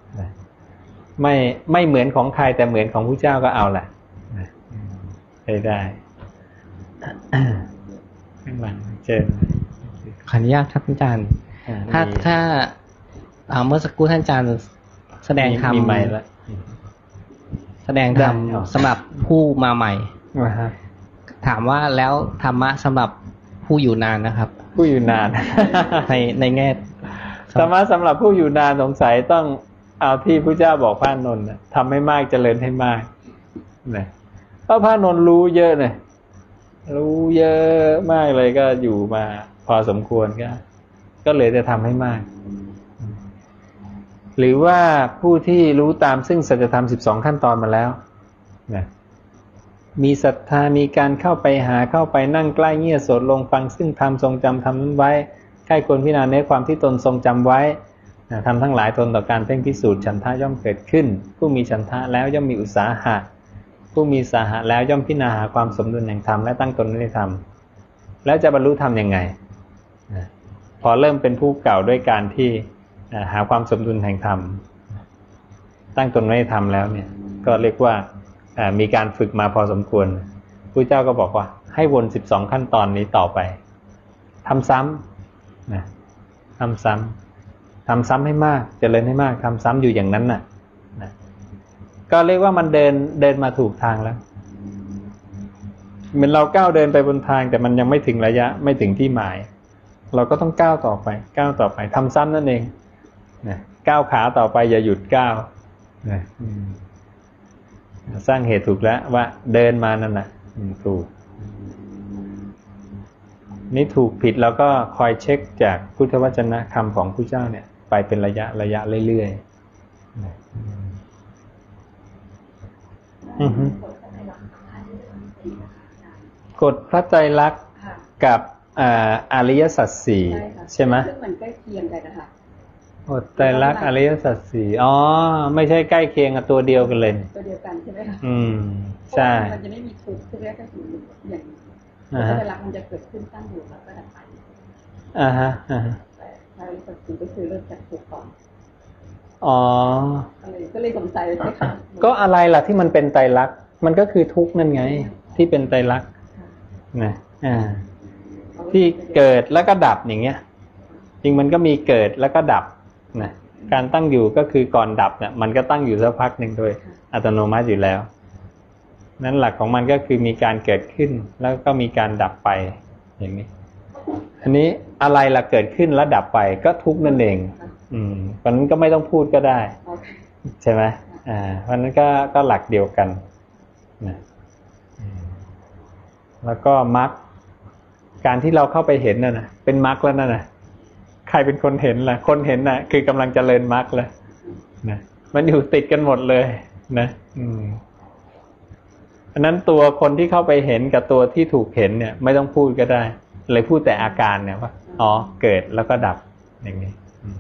ไม่เหมือนของใครแต่เหมือนของพระเจ้าก็เอาแหละได้ข้างหลังเจอขออนุญาตครับอาจารย์ถ้าเมื่อสักครู่ท่านอาจารย์แสดงธรรมแสดงธรรมสำหรับผู้มาใหม่ถามว่าแล้วธรรมะสำหรับผู้อยู่นานนะครับผู้อยู่นานในแง่ธรรมะสำหรับผู้อยู่นานสงสัยต้องเอาที่พระเจ้าบอกพระนนท์ทำให้มากเจริญให้มากนะเพราะพระนนท์รู้เยอะเลยรู้เยอะมากเลยก็อยู่มาพอสมควรก็เลยจะทำให้มากหรือว่าผู้ที่รู้ตามซึ่งสัจธรรม12ขั้นตอนมาแล้วนะมีศรัทธามีการเข้าไปนั่งใกล้เงี่ยโสดลงฟังซึ่งธรรมทรงจำธรรมนั้นไว้ใคร่ควรพิจารณาในความที่ตนทรงจำไว้ทำทั้งหลายทนต่อการเพ่งพิสูจน์ฉันทะย่อมเกิดขึ้นผู้มีฉันทะแล้วย่อมมีอุตสาหะผู้มีอุตสาหะแล้วย่อมพิจารณาหาความสมดุลแห่งธรรมและตั้งตนในธรรมแล้วจะบรรลุธรรมยังไงพอเริ่มเป็นผู้เก่าด้วยการที่หาความสมดุลแห่งธรรมตั้งตนไว้ในธรรมแล้วเนี่ยก็เรียกว่ามีการฝึกมาพอสมควรพระเจ้าก็บอกว่าให้วน12ขั้นตอนนี้ต่อไปทำซ้ำนะทำซ้ำให้มากเจริญให้มากทำซ้ำอยู่อย่างนั้นน่ะนะก็เรียกว่ามันเดินมาถูกทางแล้วเหมือนเราก้าวเดินไปบนทางแต่มันยังไม่ถึงระยะไม่ถึงที่หมายเราก็ต้องก้าวต่อไปทำซ้ำนั่นเองนะก้าวขาต่อไปอย่าหยุดก้าวนะสร้างเหตุถูกแล้วว่าเดินมานั่นน่ะถูกนี่ถูกผิดแล้วก็คอยเช็คจากพุทธวจนะคำของพระเจ้าเนี่ยไปเป็นระยะเรื่อยๆกฎพระไตรลักษณ์กับอริยสัจสี่ใช่ไหมซึ่งมันใกล้เคียงกันนะคะกฎไตรลักษณ์อริยสัจสี่ไม่ใช่ใกล้เคียงกับตัวเดียวกันเลยตัวเดียวกันใช่ไหมคะใช่มันจะไม่มีทุกข์ทุกข์แรกก็คืออย่างไตรลักษณ์มันจะเกิดขึ้นตั้งอยู่แล้วก็ดับไปอริยสัจสี่ก็คือเริ่มจากทุกข์ก่อนก็เลยสงสัยใช่ค่ะก็อะไรล่ะที่มันเป็นไตรลักษณ์มันก็คือทุกข์นั่นไงที่เป็นไตรลักษณ์นะที่เกิดแล้วก็ดับอย่างเงี้ยจริงมันก็มีเกิดแล้วก็ดับนะการตั้งอยู่ก็คือก่อนดับเนี่ยมันก็ตั้งอยู่สักพักหนึ่งโดยอัตโนมัติอยู่แล้วนั้นหลักของมันก็คือมีการเกิดขึ้นแล้วก็มีการดับไปอย่างนี้อันนี้อะไรล่ะเกิดขึ้นแล้วดับไปก็ทุกข์นั่นเองเพราะนั้นก็ไม่ต้องพูดก็ได้ใช่ไหมเพราะนั้นก็หลักเดียวกันนะแล้วก็มรรคการที่เราเข้าไปเห็นน่ะนะเป็นมรรคแล้วนั่นนะใครเป็นคนเห็นล่ะคนเห็นน่ะคือกำลังเจริญมรรคแล้วนะมันอยู่ติดกันหมดเลยนะอันนั้นตัวคนที่เข้าไปเห็นกับตัวที่ถูกเห็นเนี่ยไม่ต้องพูดก็ได้เลยพูดแต่อาการเนี่ยว่าอ๋อเกิดแล้วก็ดับอย่างนี้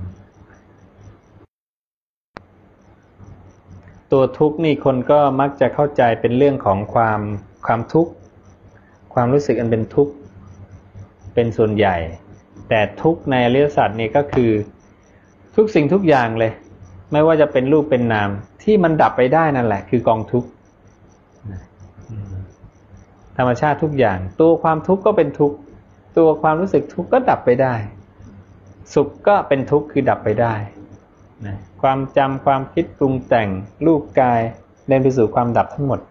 ตัวทุกข์นี่คนก็มักจะเข้าใจเป็นเรื่องของความทุกข์ความรู้สึกอันเป็นทุกข์เป็นส่วนใหญ่แต่ทุกข์ในอริยสัจนี่ก็คือทุกสิ่งทุกอย่างเลยไม่ว่าจะเป็นรูปเป็นนามที่มันดับไปได้นั่นแหละคือกองทุกข์ธรรมชาติทุกอย่างตัวความทุกข์ก็เป็นทุกข์ตัวความรู้สึกทุกข์ก็ดับไปได้สุขก็เป็นทุกข์คือดับไปได้นะความจำความคิดปรุงแต่งรูปกายเดินไปสู่ความดับทั้งหมด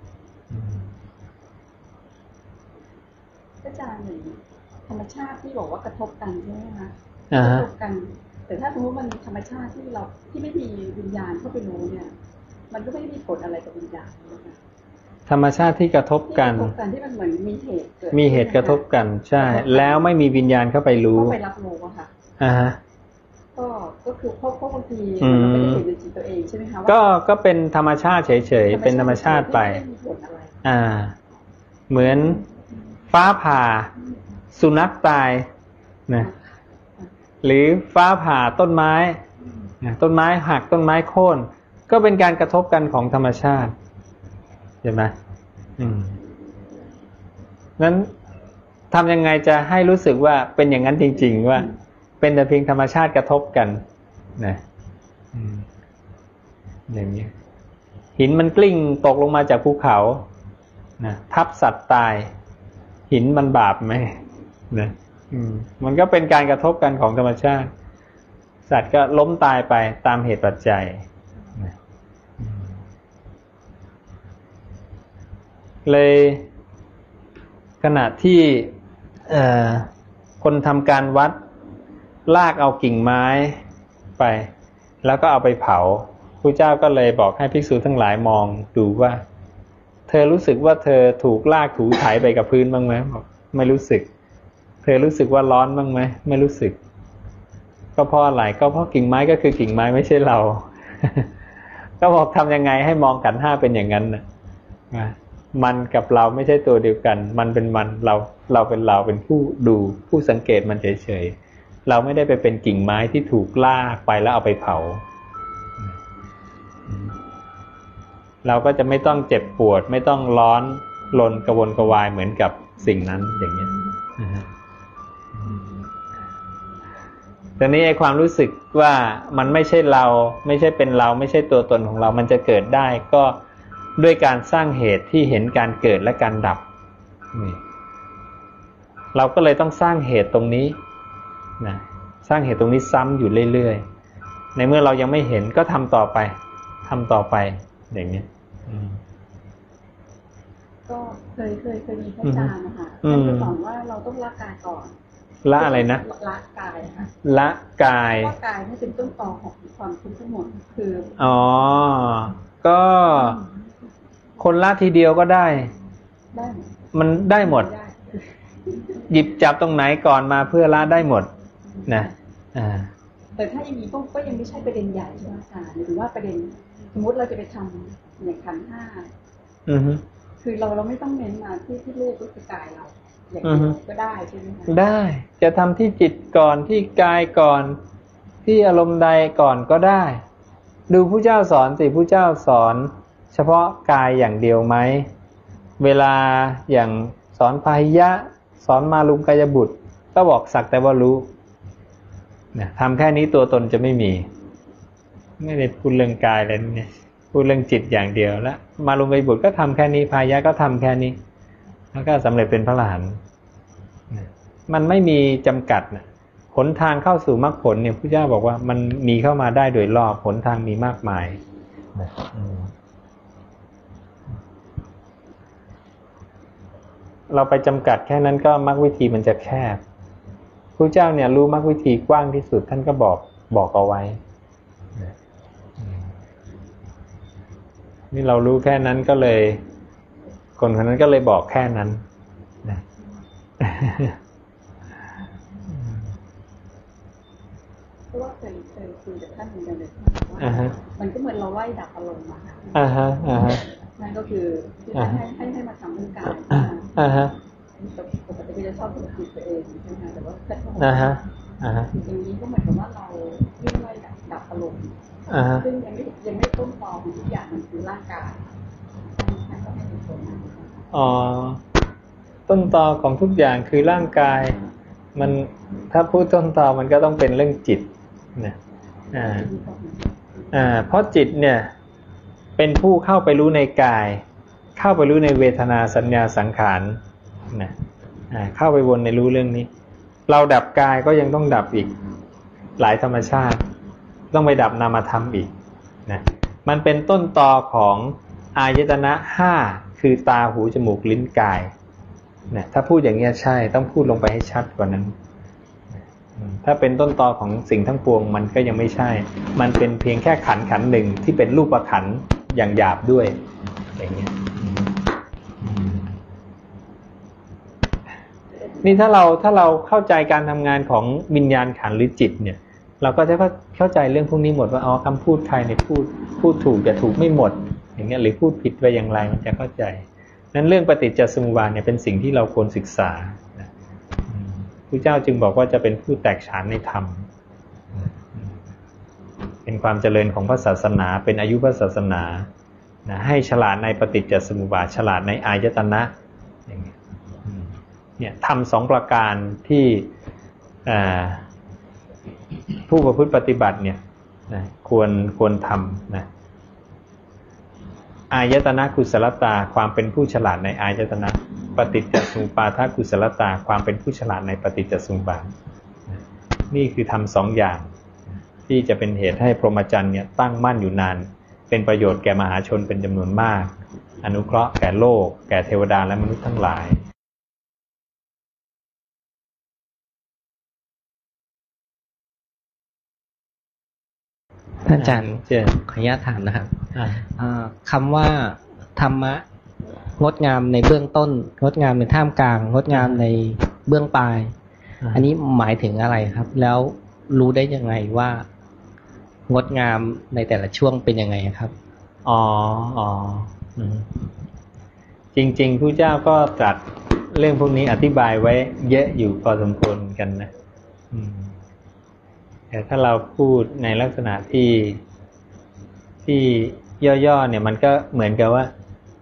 อาจารย์ธรรมชาติที่บอกว่ากระทบกันใช่ไหมคะกระทบกันแต่ถ้าสมมติมันธรรมชาติที่ไม่มีวิญญาณเข้าไปรู้เนี่ยมันก็ไม่มีผลอะไรกับวิญญาณนะคะธรรมชาติที่กระทบกันที่มันเหมือนมีเหตุเกิดมีเหตุกระทบกันใช่แล้วไม่มีวิญญาณเข้าไปรู้เข้าไปรับรู้อะค่ะก็คือเพราะบางทีเราไม่ได้เห็นในจิตตัวเองใช่ไหมคะก็เป็นธรรมชาติเฉยๆเป็นธรรมชาติไปเหมือนฟ้าผ่าสุนัขตายนะหรือฟ้าผ่าต้นไม้หักต้นไม้โค่นก็เป็นการกระทบกันของธรรมชาติเห็นไหมนั้นทำยังไงจะให้รู้สึกว่าเป็นอย่างนั้นจริงๆว่าเป็นแต่เพียงธรรมชาติกระทบกันนะอย่างนี้หินมันกลิ้งตกลงมาจากภูเขานะทับสัตว์ตายหินมันบาปไหมนะมันก็เป็นการกระทบกันของธรรมชาติสัตว์ก็ล้มตายไปตามเหตุปัจจัยนะเลยขณะที่คนทำการวัดลากเอากิ่งไม้ไปแล้วก็เอาไปเผาพระเจ้าก็เลยบอกให้ภิกษุทั้งหลายมองดูว่าเธอรู้สึกว่าเธอถูกลากถูไถไปกับพื้นบ้างไหมบอกไม่รู้สึกเธอรู้สึกว่าร้อนบ้างไหมไม่รู้สึกก็เพราะอะไรก็เพราะกิ่งไม้ก็คือกิ่งไม้ไม่ใช่เรา ก็บอกทำยังไงให้มองขันธ์ห้าเป็นอย่างนั้นนะมันกับเราไม่ใช่ตัวเดียวกันมันเป็นมันเราเป็นเราเป็นผู้ดูผู้สังเกตมันเฉยๆเราไม่ได้ไปเป็นกิ่งไม้ที่ถูกลากไปแล้วเอาไปเผาเราก็จะไม่ต้องเจ็บปวดไม่ต้องร้อนรนกระวนกระวายเหมือนกับสิ่งนั้นอย่างนี้ตอนนี้ไอ้ความรู้สึกว่ามันไม่ใช่เราไม่ใช่เป็นเราไม่ใช่ตัวตนของเรามันจะเกิดได้ก็ด้วยการสร้างเหตุที่เห็นการเกิดและการดับเราก็เลยต้องสร้างเหตุตรงนี้นะสร้างเหตุตรงนี้ซ้ำอยู่เรื่อยๆในเมื่อเรายังไม่เห็นก็ทำต่อไปอย่างนี้ก็เคยมีพระอาจารย์นะคะท่านจะสอนว่าเราต้องละกายก่อนละอะไรนะละกายค่ะละกายละกายนี่เป็นต้นตอของความทุกข์ทั้งหมดคือก็คนละทีเดียวก็ได้มันได้หมดหยิบจับตรงไหนก่อนมาเพื่อละได้หมดนะแต่ถ้าอย่างนี้ก็ยังไม่ใช่ประเด็นใหญ่ใช่ไหมอาจารย์หรือว่าประเด็นสมมติเราจะไปทำอย่างขันธ์ห้าคือเราไม่ต้องเน้นมาที่รูปก็คือกายเราอย่างนี้ก็ได้ใช่ไหมคะได้จะทำที่จิตก่อนที่กายก่อนที่อารมณ์ใดก่อนก็ได้ดูผู้เจ้าสอนสิผู้เจ้าสอนเฉพาะกายอย่างเดียวไหมเวลาอย่างสอนพาหิยะสอนมาลุมกายบุตรก็บอกสักแต่ว่ารู้เนี่ยทำแค่นี้ตัวตนจะไม่มีไม่ได้พูดเรื่องกายเลยเนี่ยพูดเรื่องจิตอย่างเดียวแล้วมาลุมกายบุตรก็ทำแค่นี้พาหิยะก็ทำแค่นี้แล้วก็สำเร็จเป็นพระอรหันต์มันไม่มีจำกัดนะหนทางเข้าสู่มรรคผลเนี่ยพระเจ้าบอกว่ามันมีเข้ามาได้โดยรอบหนทางมีมากมายเราไปจำกัดแค่นั้นก็มรรควิธีมันจะแคบพระเจ้าเนี่ยรู้มรรควิธีกว้างที่สุดท่านก็บอกเอาไว้นี่เรารู้แค่นั้นก็เลยคนคนนั้นก็เลยบอกแค่นั้นนะเพราะว่าเคยคุยกับท่านเหมือนกันเลยว่ามันก็เหมือนเราไล่ดับอารมณ์มานั่นก็คือให้มาทำเรื่องกายปกติจะชอบฝึกจิตตัวเองใช่ไหมแต่ว่าอย่างนี้ก็เหมือนกับว่าเราวิ่งไล่ดับอารมณ์ซึ่งยังไม่ต้นตอของทุกอย่างมันคือร่างกายท่านก็ให้เป็นคนต้นตอของทุกอย่างคือร่างกายมันถ้าพูดต้นตอมันก็ต้องเป็นเรื่องจิตนะเพราะจิตเนี่ยเป็นผู้เข้าไปรู้ในกายเข้าไปรู้ในเวทนาสัญญาสังขารนะเข้าไปวนในรู้เรื่องนี้เราดับกายก็ยังต้องดับอีกหลายธรรมชาติต้องไปดับนามธรรมอีกนะมันเป็นต้นตอของอายตนะ5คือตาหูจมูกลิ้นกายนะถ้าพูดอย่างนี้ใช่ต้องพูดลงไปให้ชัดกว่านั้นถ้าเป็นต้นตอของสิ่งทั้งปวงมันก็ยังไม่ใช่มันเป็นเพียงแค่ขันธ์หนึ่งที่เป็นรูปขันธ์อย่างหยาบด้วยอย่างนี้นี่ถ้าเราเข้าใจการทำงานของวิญญาณขันธ์หรือจิตเนี่ยเราก็จะเข้าใจเรื่องพวกนี้หมดว่าคำพูดใครเนี่ยพูดถูกจะถูกไม่หมดอย่างเงี้ยหรือพูดผิดไปอย่างไรมันจะเข้าใจนั้นเรื่องปฏิจจสมุปบาทเนี่ยเป็นสิ่งที่เราควรศึกษาพระเจ้าจึงบอกว่าจะเป็นผู้แตกฉานในธรรมเป็นความเจริญของพระศาสนาเป็นอายุพระศาสนาให้ฉลาดในปฏิจจสมุปบาทฉลาดในอายตนะอย่างเงี้ยเนี่ยทำ2ประการที่ผู้ประพฤติปฏิบัติเนี่ยควรทำนะอายตนะกุศลตาความเป็นผู้ฉลาดในอายตนะปฏิจจสมุปบาทกุศลตาความเป็นผู้ฉลาดในปฏิจจสมุปบาทนี่คือทำ2อย่างที่จะเป็นเหตุให้พรหมจรรย์เนี่ยตั้งมั่นอยู่นานเป็นประโยชน์แก่มหาชนเป็นจำนวนมากอนุเคราะห์แก่โลกแก่เทวดาและมนุษย์ทั้งหลายท่านอาจารย์ขออนุญาตถามนะครับคำว่าธรรมะงดงามในเบื้องต้นงดงามในท่ามกลางงดงามในเบื้องปลายอันนี้หมายถึงอะไรครับแล้วรู้ได้ยังไงว่างดงามในแต่ละช่วงเป็นยังไงครับจริงๆพระเจ้าก็ตรัสเรื่องพวกนี้อธิบายไว้เยอะอยู่พอสมควรกันนะแต่ถ้าเราพูดในลักษณะที่ย่อๆเนี่ยมันก็เหมือนกับว่า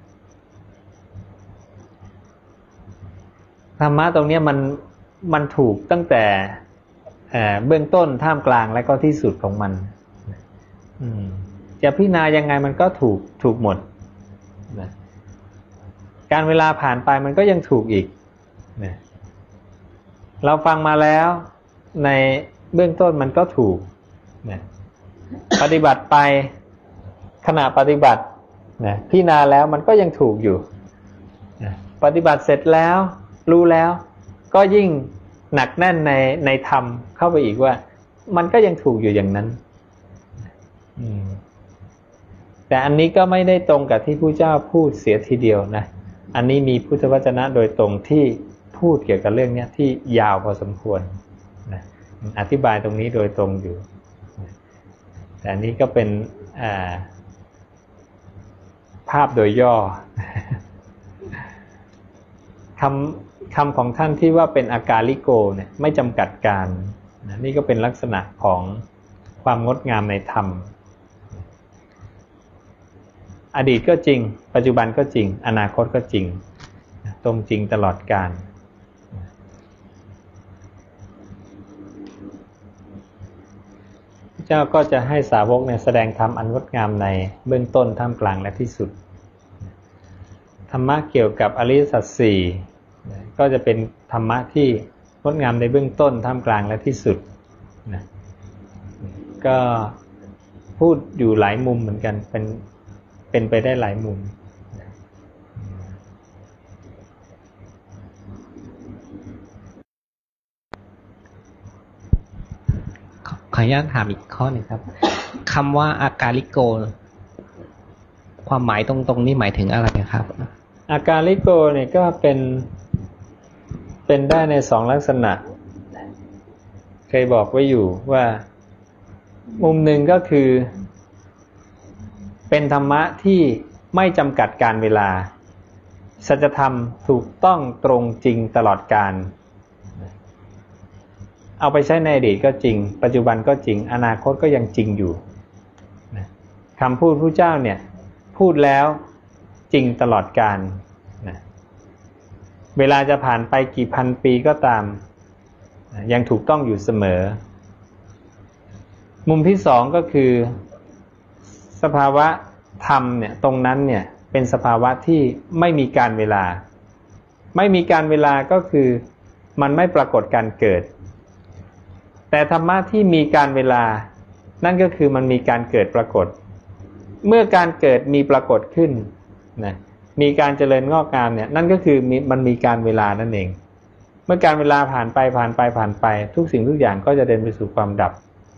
ธรรมะตรงนี้มันถูกตั้งแต่เบื้องต้นท่ามกลางและก็ที่สุดของมันจะพิจารณายังไงมันก็ถูกหมดการเวลาผ่านไปมันก็ยังถูกอีกเราฟังมาแล้วในเบื้องต้นมันก็ถูกปฏิบัติไปขณะปฏิบัติพิจารณาแล้วมันก็ยังถูกอยู่ปฏิบัติเสร็จแล้วรู้แล้วก็ยิ่งหนักแน่นในธรรมเข้าไปอีกว่ามันก็ยังถูกอยู่อย่างนั้นแต่อันนี้ก็ไม่ได้ตรงกับที่พระเจ้าพูดเสียทีเดียวนะอันนี้มีพุทธวจนะโดยตรงที่พูดเกี่ยวกับเรื่องนี้ที่ยาวพอสมควรนะอธิบายตรงนี้โดยตรงอยู่แต่อันนี้ก็เป็นภาพโดยย่อคำของท่านที่ว่าเป็นอากาลิโกเนี่ยไม่จำกัดการนะนี่ก็เป็นลักษณะของความงดงามในธรรมอดีตก็จริงปัจจุบันก็จริงอนาคตก็จริงตรงจริงตลอดกาลพระเจ้าก็จะให้สาวกเนี่ยแสดงธรรมอันงดงามในเบื้องต้นท่ามกลางและที่สุดธรรมะเกี่ยวกับอริยสัจสี่ก็จะเป็นธรรมะที่งดงามในเบื้องต้นท่ามกลางและที่สุดนะก็พูดอยู่หลายมุมเหมือนกันเป็นไปได้หลายมุมขออนุญาตถามอีกข้อหนึ่งครับคำว่าอากาลิโกความหมายตรงๆนี่หมายถึงอะไรครับอากาลิโกเนี่ยก็เป็นได้ในสองลักษณะเคยบอกไว้อยู่ว่ามุมหนึ่งก็คือเป็นธรรมะที่ไม่จำกัดการเวลาสัจธรรมถูกต้องตรงจริงตลอดกาลเอาไปใช้ในอดีตก็จริงปัจจุบันก็จริงอนาคตก็ยังจริงอยู่คำพูดพระเจ้าเนี่ยพูดแล้วจริงตลอดกาลเวลาจะผ่านไปกี่พันปีก็ตามยังถูกต้องอยู่เสมอมุมที่สองก็คือสภาวะธรรมเนี่ยตรงนั้นเนี่ยเป็นสภาวะที่ไม่มีการเวลาไม่มีการเวลาก็คือมันไม่ปรากฏการเกิดแต่ธรรมะที่มีการเวลานั่นก็คือมันมีการเกิดปรากฏเมื่อการเกิดมีปรากฏขึ้นนะมีการเจริญงอกงามเนี่ยนั่นก็คือมันมีการเวลานั่นเองเมื่อการเวลาผ่านไปทุกสิ่งทุกอย่างก็จะเดินไปสู่ความดับ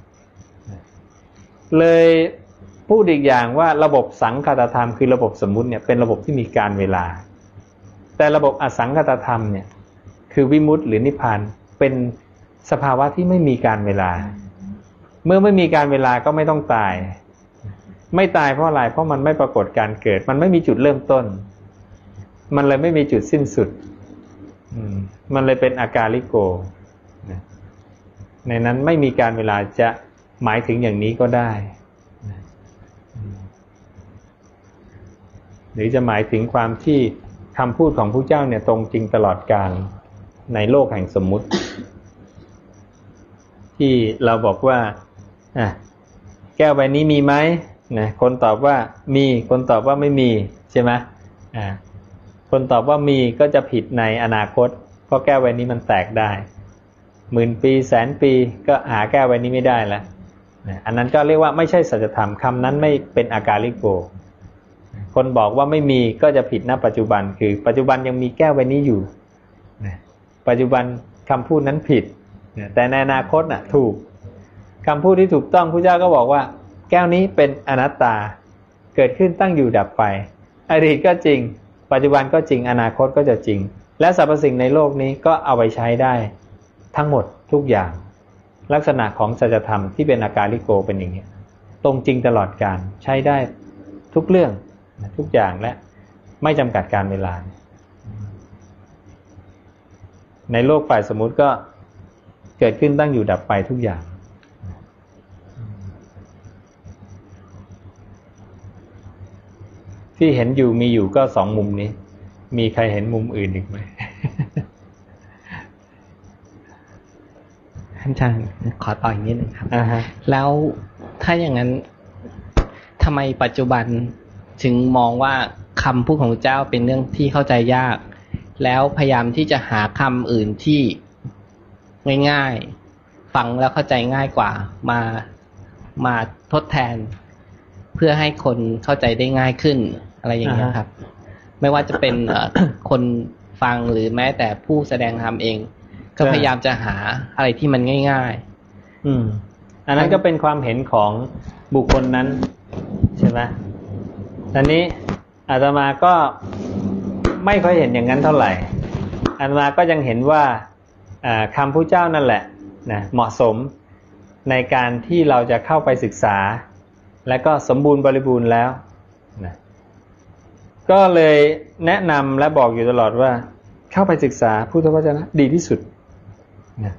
เลยพูดอีกอย่างว่าระบบสังคตธรรมคือระบบสมมุติเนี่ยเป็นระบบที่มีการเวลาแต่ระบบอสังคตธรรมเนี่ยคือวิมุตติหรือนิพพานเป็นสภาวะที่ไม่มีการเวลาเมื่อไม่มีการเวลาก็ไม่ต้องตายไม่ตายเพราะอะไรเพราะมันไม่ปรากฏการเกิดมันไม่มีจุดเริ่มต้นมันเลยไม่มีจุดสิ้นสุดมันเลยเป็นอากาลิโกในนั้นไม่มีการเวลาจะหมายถึงอย่างนี้ก็ได้หรือจะหมายถึงความที่คำพูดของพระเจ้าเนี่ยตรงจริงตลอดกาลในโลกแห่งสมมุติที่เราบอกว่าแก้วใบนี้มีไหมนะคนตอบว่ามีคนตอบว่าไม่มีใช่ไหมคนตอบว่ามีก็จะผิดในอนาคตเพราะแก้วใบนี้มันแตกได้10,000 ปีแสนปีก็หาแก้วใบนี้ไม่ได้แล้วอันนั้นก็เรียกว่าไม่ใช่สัจธรรมคำนั้นไม่เป็นอากาลิโกคนบอกว่าไม่มีก็จะผิดณปัจจุบันคือปัจจุบันยังมีแก้วใบนี้อยู่ปัจจุบันคำพูดนั้นผิดแต่ในอนาคตน่ะถูกคำพูดที่ถูกต้องพระเจ้าก็บอกว่าแก้วนี้เป็นอนัตตาเกิดขึ้นตั้งอยู่ดับไปอดีตก็จริงปัจจุบันก็จริงอนาคตก็จะจริงและสรรพสิ่งในโลกนี้ก็เอาไปใช้ได้ทั้งหมดทุกอย่างลักษณะของสัจธรรมที่เป็นอากาลิโกเป็นอย่างนี้ตรงจริงตลอดกาลใช้ได้ทุกเรื่องทุกอย่างและไม่จำกัดการเวลาในโลกฝ่ายสมมุติก็เกิดขึ้นตั้งอยู่ดับไปทุกอย่างที่เห็นอยู่มีอยู่ก็สองมุมนี้มีใครเห็นมุมอื่นอีกไหมอาจารย์ขอต่ออีกนิดนึงครับแล้วถ้าอย่างนั้นทำไมปัจจุบันถึงมองว่าคำพูดของเจ้าเป็นเรื่องที่เข้าใจยากแล้วพยายามที่จะหาคำอื่นที่ง่ายๆฟังแล้วเข้าใจง่ายกว่ามาทดแทนเพื่อให้คนเข้าใจได้ง่ายขึ้นอะไรอย่างนี้ครับไม่ว่าจะเป็นคนฟังหรือแม้แต่ผู้แสดงธรรมเองก็พยายามจะหาอะไรที่มันง่ายๆอันนั้นก็เป็นความเห็นของบุคคลนั้นใช่ไหมอันนี้อาตมาก็ไม่ค่อยเห็นอย่างนั้นเท่าไหร่อาตมาก็ยังเห็นว่าคำพระเจ้านั่นแหละนะเหมาะสมในการที่เราจะเข้าไปศึกษาและก็สมบูรณ์บริบูรณ์แล้วนะก็เลยแนะนำและบอกอยู่ตลอดว่าเข้าไปศึกษาพุทธวจนะดีที่สุดนะ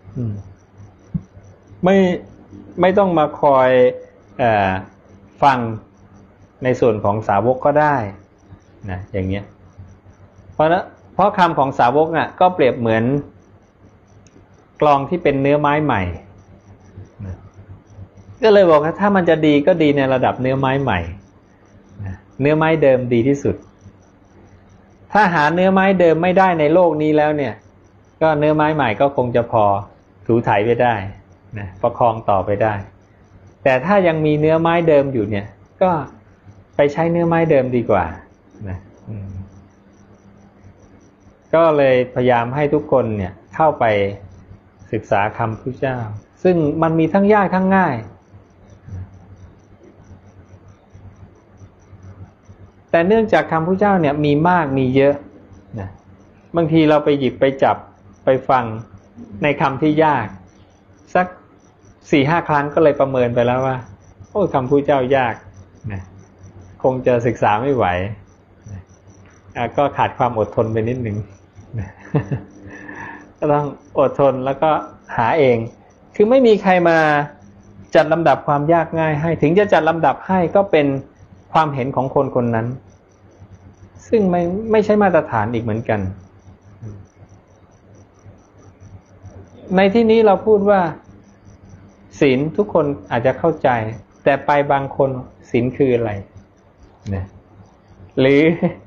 ไม่ต้องมาคอยฟังในส่วนของสาวกก็ได้นะอย่างเงี้ยเพราะคำของสาวกน่ะก็เปรียบเหมือนกลองที่เป็นเนื้อไม้ใหม่นะก็เลยบอกว่าถ้ามันจะดีก็ดีในระดับเนื้อไม้ใหม่นะเนื้อไม้เดิมดีที่สุดถ้าหาเนื้อไม้เดิมไม่ได้ในโลกนี้แล้วเนี่ยก็เนื้อไม้ใหม่ก็คงจะพอถูไถไปได้นะประคองต่อไปได้แต่ถ้ายังมีเนื้อไม้เดิมอยู่เนี่ยก็ไปใช้เนื้อไม้เดิมดีกว่านะก็เลยพยายามให้ทุกคนเนี่ยเข้าไปศึกษาคำพุทธเจ้าซึ่งมันมีทั้งยากทั้งง่ายแต่เนื่องจากคำพระเจ้าเนี่ยมีมากมีเยอะนะบางทีเราไปหยิบไปจับไปฟังในคำที่ยากสัก 4-5 ครั้งก็เลยประเมินไปแล้วว่าโอ้คำพระเจ้ายากนะคงจะศึกษาไม่ไหวนะก็ขาดความอดทนไปนิดนึงนะก็ต้องอดทนแล้วก็หาเองคือไม่มีใครมาจัดลำดับความยากง่ายให้ถึงจะจัดลำดับให้ก็เป็นความเห็นของคนคนนั้นซึ่งไม่ใช่มาตรฐานอีกเหมือนกันในที่นี้เราพูดว่าศีลทุกคนอาจจะเข้าใจแต่ไปบางคนศีลคืออะไรนะหรือ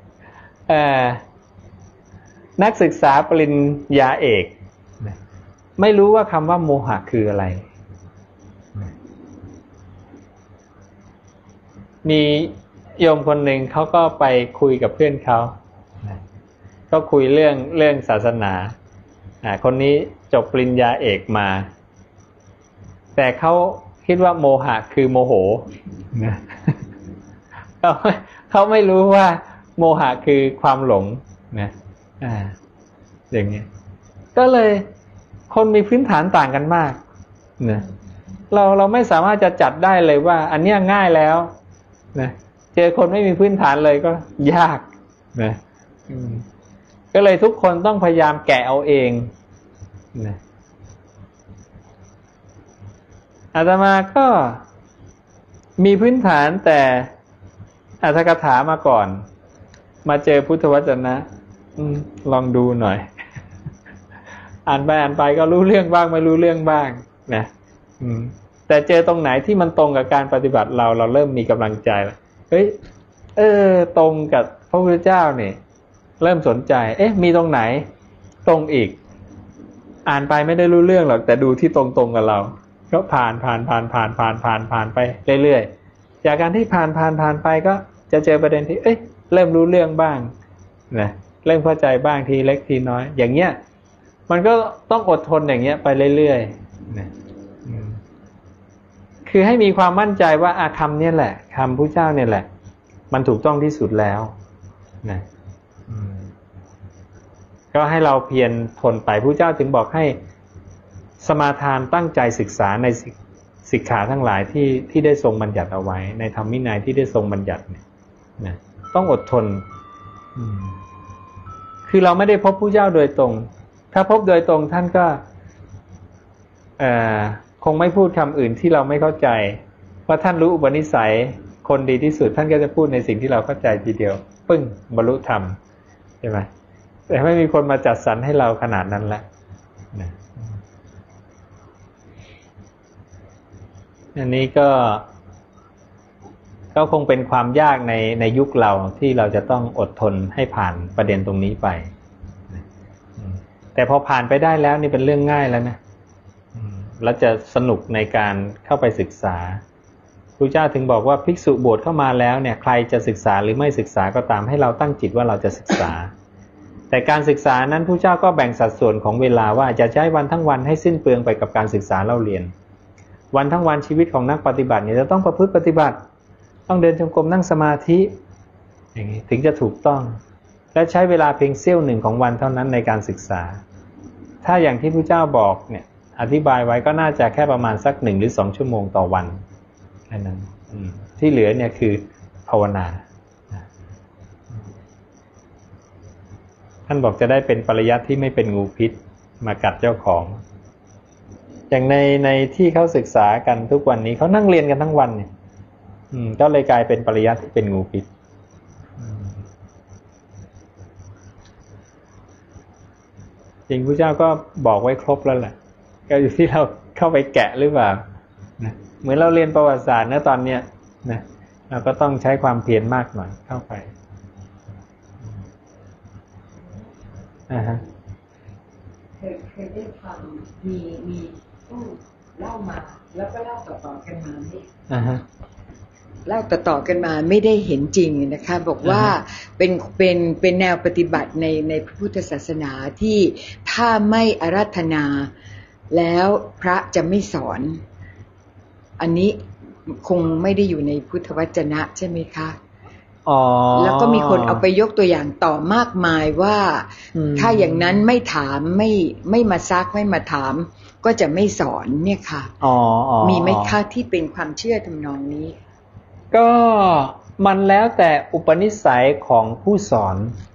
นักศึกษาปริญญาเอกนะไม่รู้ว่าคำว่าโมหะคืออะไรนะมีโยมคนหนึ่งเขาก็ไปคุยกับเพื่อนเขานะก็คุยเรื่องศาสนาคนนี้จบปริญญาเอกมาแต่เขาคิดว่าโมหะคือโมโหนะเขาไม่รู้ว่าโมหะคือความหลงนะอย่างนี้ก็เลยคนมีพื้นฐานต่างกันมากนะเราไม่สามารถจะจัดได้เลยว่าอันนี้ง่ายแล้วนะเจอคนไม่มีพื้นฐานเลยก็ยากนะก็เลยทุกคนต้องพยายามแกะเอาเองนะอาตมาก็มีพื้นฐานแต่อรรถกถามาก่อนมาเจอพุทธวจนะลองดูหน่อยอ่านไปก็รู้เรื่องบ้างไม่รู้เรื่องบ้างนะแต่เจอตรงไหนที่มันตรงกับการปฏิบัติเราเริ่มมีกำลังใจแล้วเฮ้ยตรงกับพระพุทธเจ้าเนี่ยเริ่มสนใจมีตรงไหนตรงอีกอ่านไปไม่ได้รู้เรื่องหรอกแต่ดูที่ตรงกับเราก็ผ่านไปเรื่อยๆจากการที่ผ่านไปก็จะเจอประเด็นที่เริ่มรู้เรื่องบ้างนะเริ่มเข้าใจบ้างทีเล็กทีน้อยอย่างเงี้ยมันก็ต้องอดทนอย่างเงี้ยไปเรื่อยๆนะคือให้มีความมั่นใจว่าคำนี้แหละคำพระเจ้าเนี่ยแหละมันถูกต้องที่สุดแล้วนะก็ให้เราเพียรทนไปพระเจ้าถึงบอกให้สมาทานตั้งใจศึกษาในสิกขาทั้งหลายที่ได้ทรงบัญญัติเอาไว้ในธรรมวินัยที่ได้ทรงบัญญัติเนี่ยนะต้องอดทนคือเราไม่ได้พบพระเจ้าโดยตรงถ้าพบโดยตรงท่านก็คงไม่พูดคำอื่นที่เราไม่เข้าใจเพราะท่านรู้อุปนิสัยคนดีที่สุดท่านก็จะพูดในสิ่งที่เราเข้าใจทีเดียวปึ้งบรรลุธรรมใช่ไหมแต่ไม่มีคนมาจัดสรรให้เราขนาดนั้นแหละนะอันนี้ก็คงเป็นความยากในยุคเราที่เราจะต้องอดทนให้ผ่านประเด็นตรงนี้ไปแต่พอผ่านไปได้แล้วนี่เป็นเรื่องง่ายแล้วนะแล้วจะสนุกในการเข้าไปศึกษาพระเจ้าถึงบอกว่าภิกษุบวชเข้ามาแล้วเนี่ยใครจะศึกษาหรือไม่ศึกษาก็ตามให้เราตั้งจิตว่าเราจะศึกษาแต่การศึกษานั้นพระเจ้าก็แบ่งสัดส่วนของเวลาว่าจะใช้วันทั้งวันให้สิ้นเปลืองไปกับการศึกษาเล่าเรียนวันทั้งวันชีวิตของนักปฏิบัติเนี่ยจะต้องประพฤติปฏิบัติต้องเดินจงกรมนั่งสมาธิอย่างนี้ถึงจะถูกต้องและใช้เวลาเพียงเสี้ยวหนึ่งของวันเท่านั้นในการศึกษาถ้าอย่างที่พระเจ้าบอกเนี่ยอธิบายไว้ก็น่าจะแค่ประมาณสัก1 หรือ 2 ชั่วโมงต่อวันแค่นั้นที่เหลือเนี่ยคือภาวนาท่านบอกจะได้เป็นปริยัติที่ไม่เป็นงูพิษมากัดเจ้าของอย่างในที่เขาศึกษากันทุกวันนี้เขานั่งเรียนกันทั้งวันเนี่ยก็เลยกลายเป็นปริยัติที่เป็นงูพิษจริงพระเจ้าก็บอกไว้ครบแล้วแหละก็อยู่ที่เราเข้าไปแกะหรือเปล่านะเหมือนเราเรียนประวัติศาสตร์นะตอนเนี้ยนะเราก็ต้องใช้ความเพียรมากหน่อยเข้าไปเคยได้ฟังมีผู้เล่ามาแล้วก็เล่าต่อกันมาเล่าต่อกันมาไม่ได้เห็นจริงนะคะบอกว่าเป็นแนวปฏิบัติในพระพุทธศาสนาที่ถ้าไม่อาราธนาแล้วพระจะไม่สอนอันนี้คงไม่ได้อยู่ในพุทธวจนะใช่ไหมคะแล้วก็มีคนเอาไปยกตัวอย่างต่อมากมายว่าถ้าอย่างนั้นไม่ถามไม่มาซักไม่มาถามก็จะไม่สอนเนี่ยค่ะมีไหมคะที่เป็นความเชื่อทำนองนี้ก็มันแล้วแต่อุปนิสัยของผู้สอน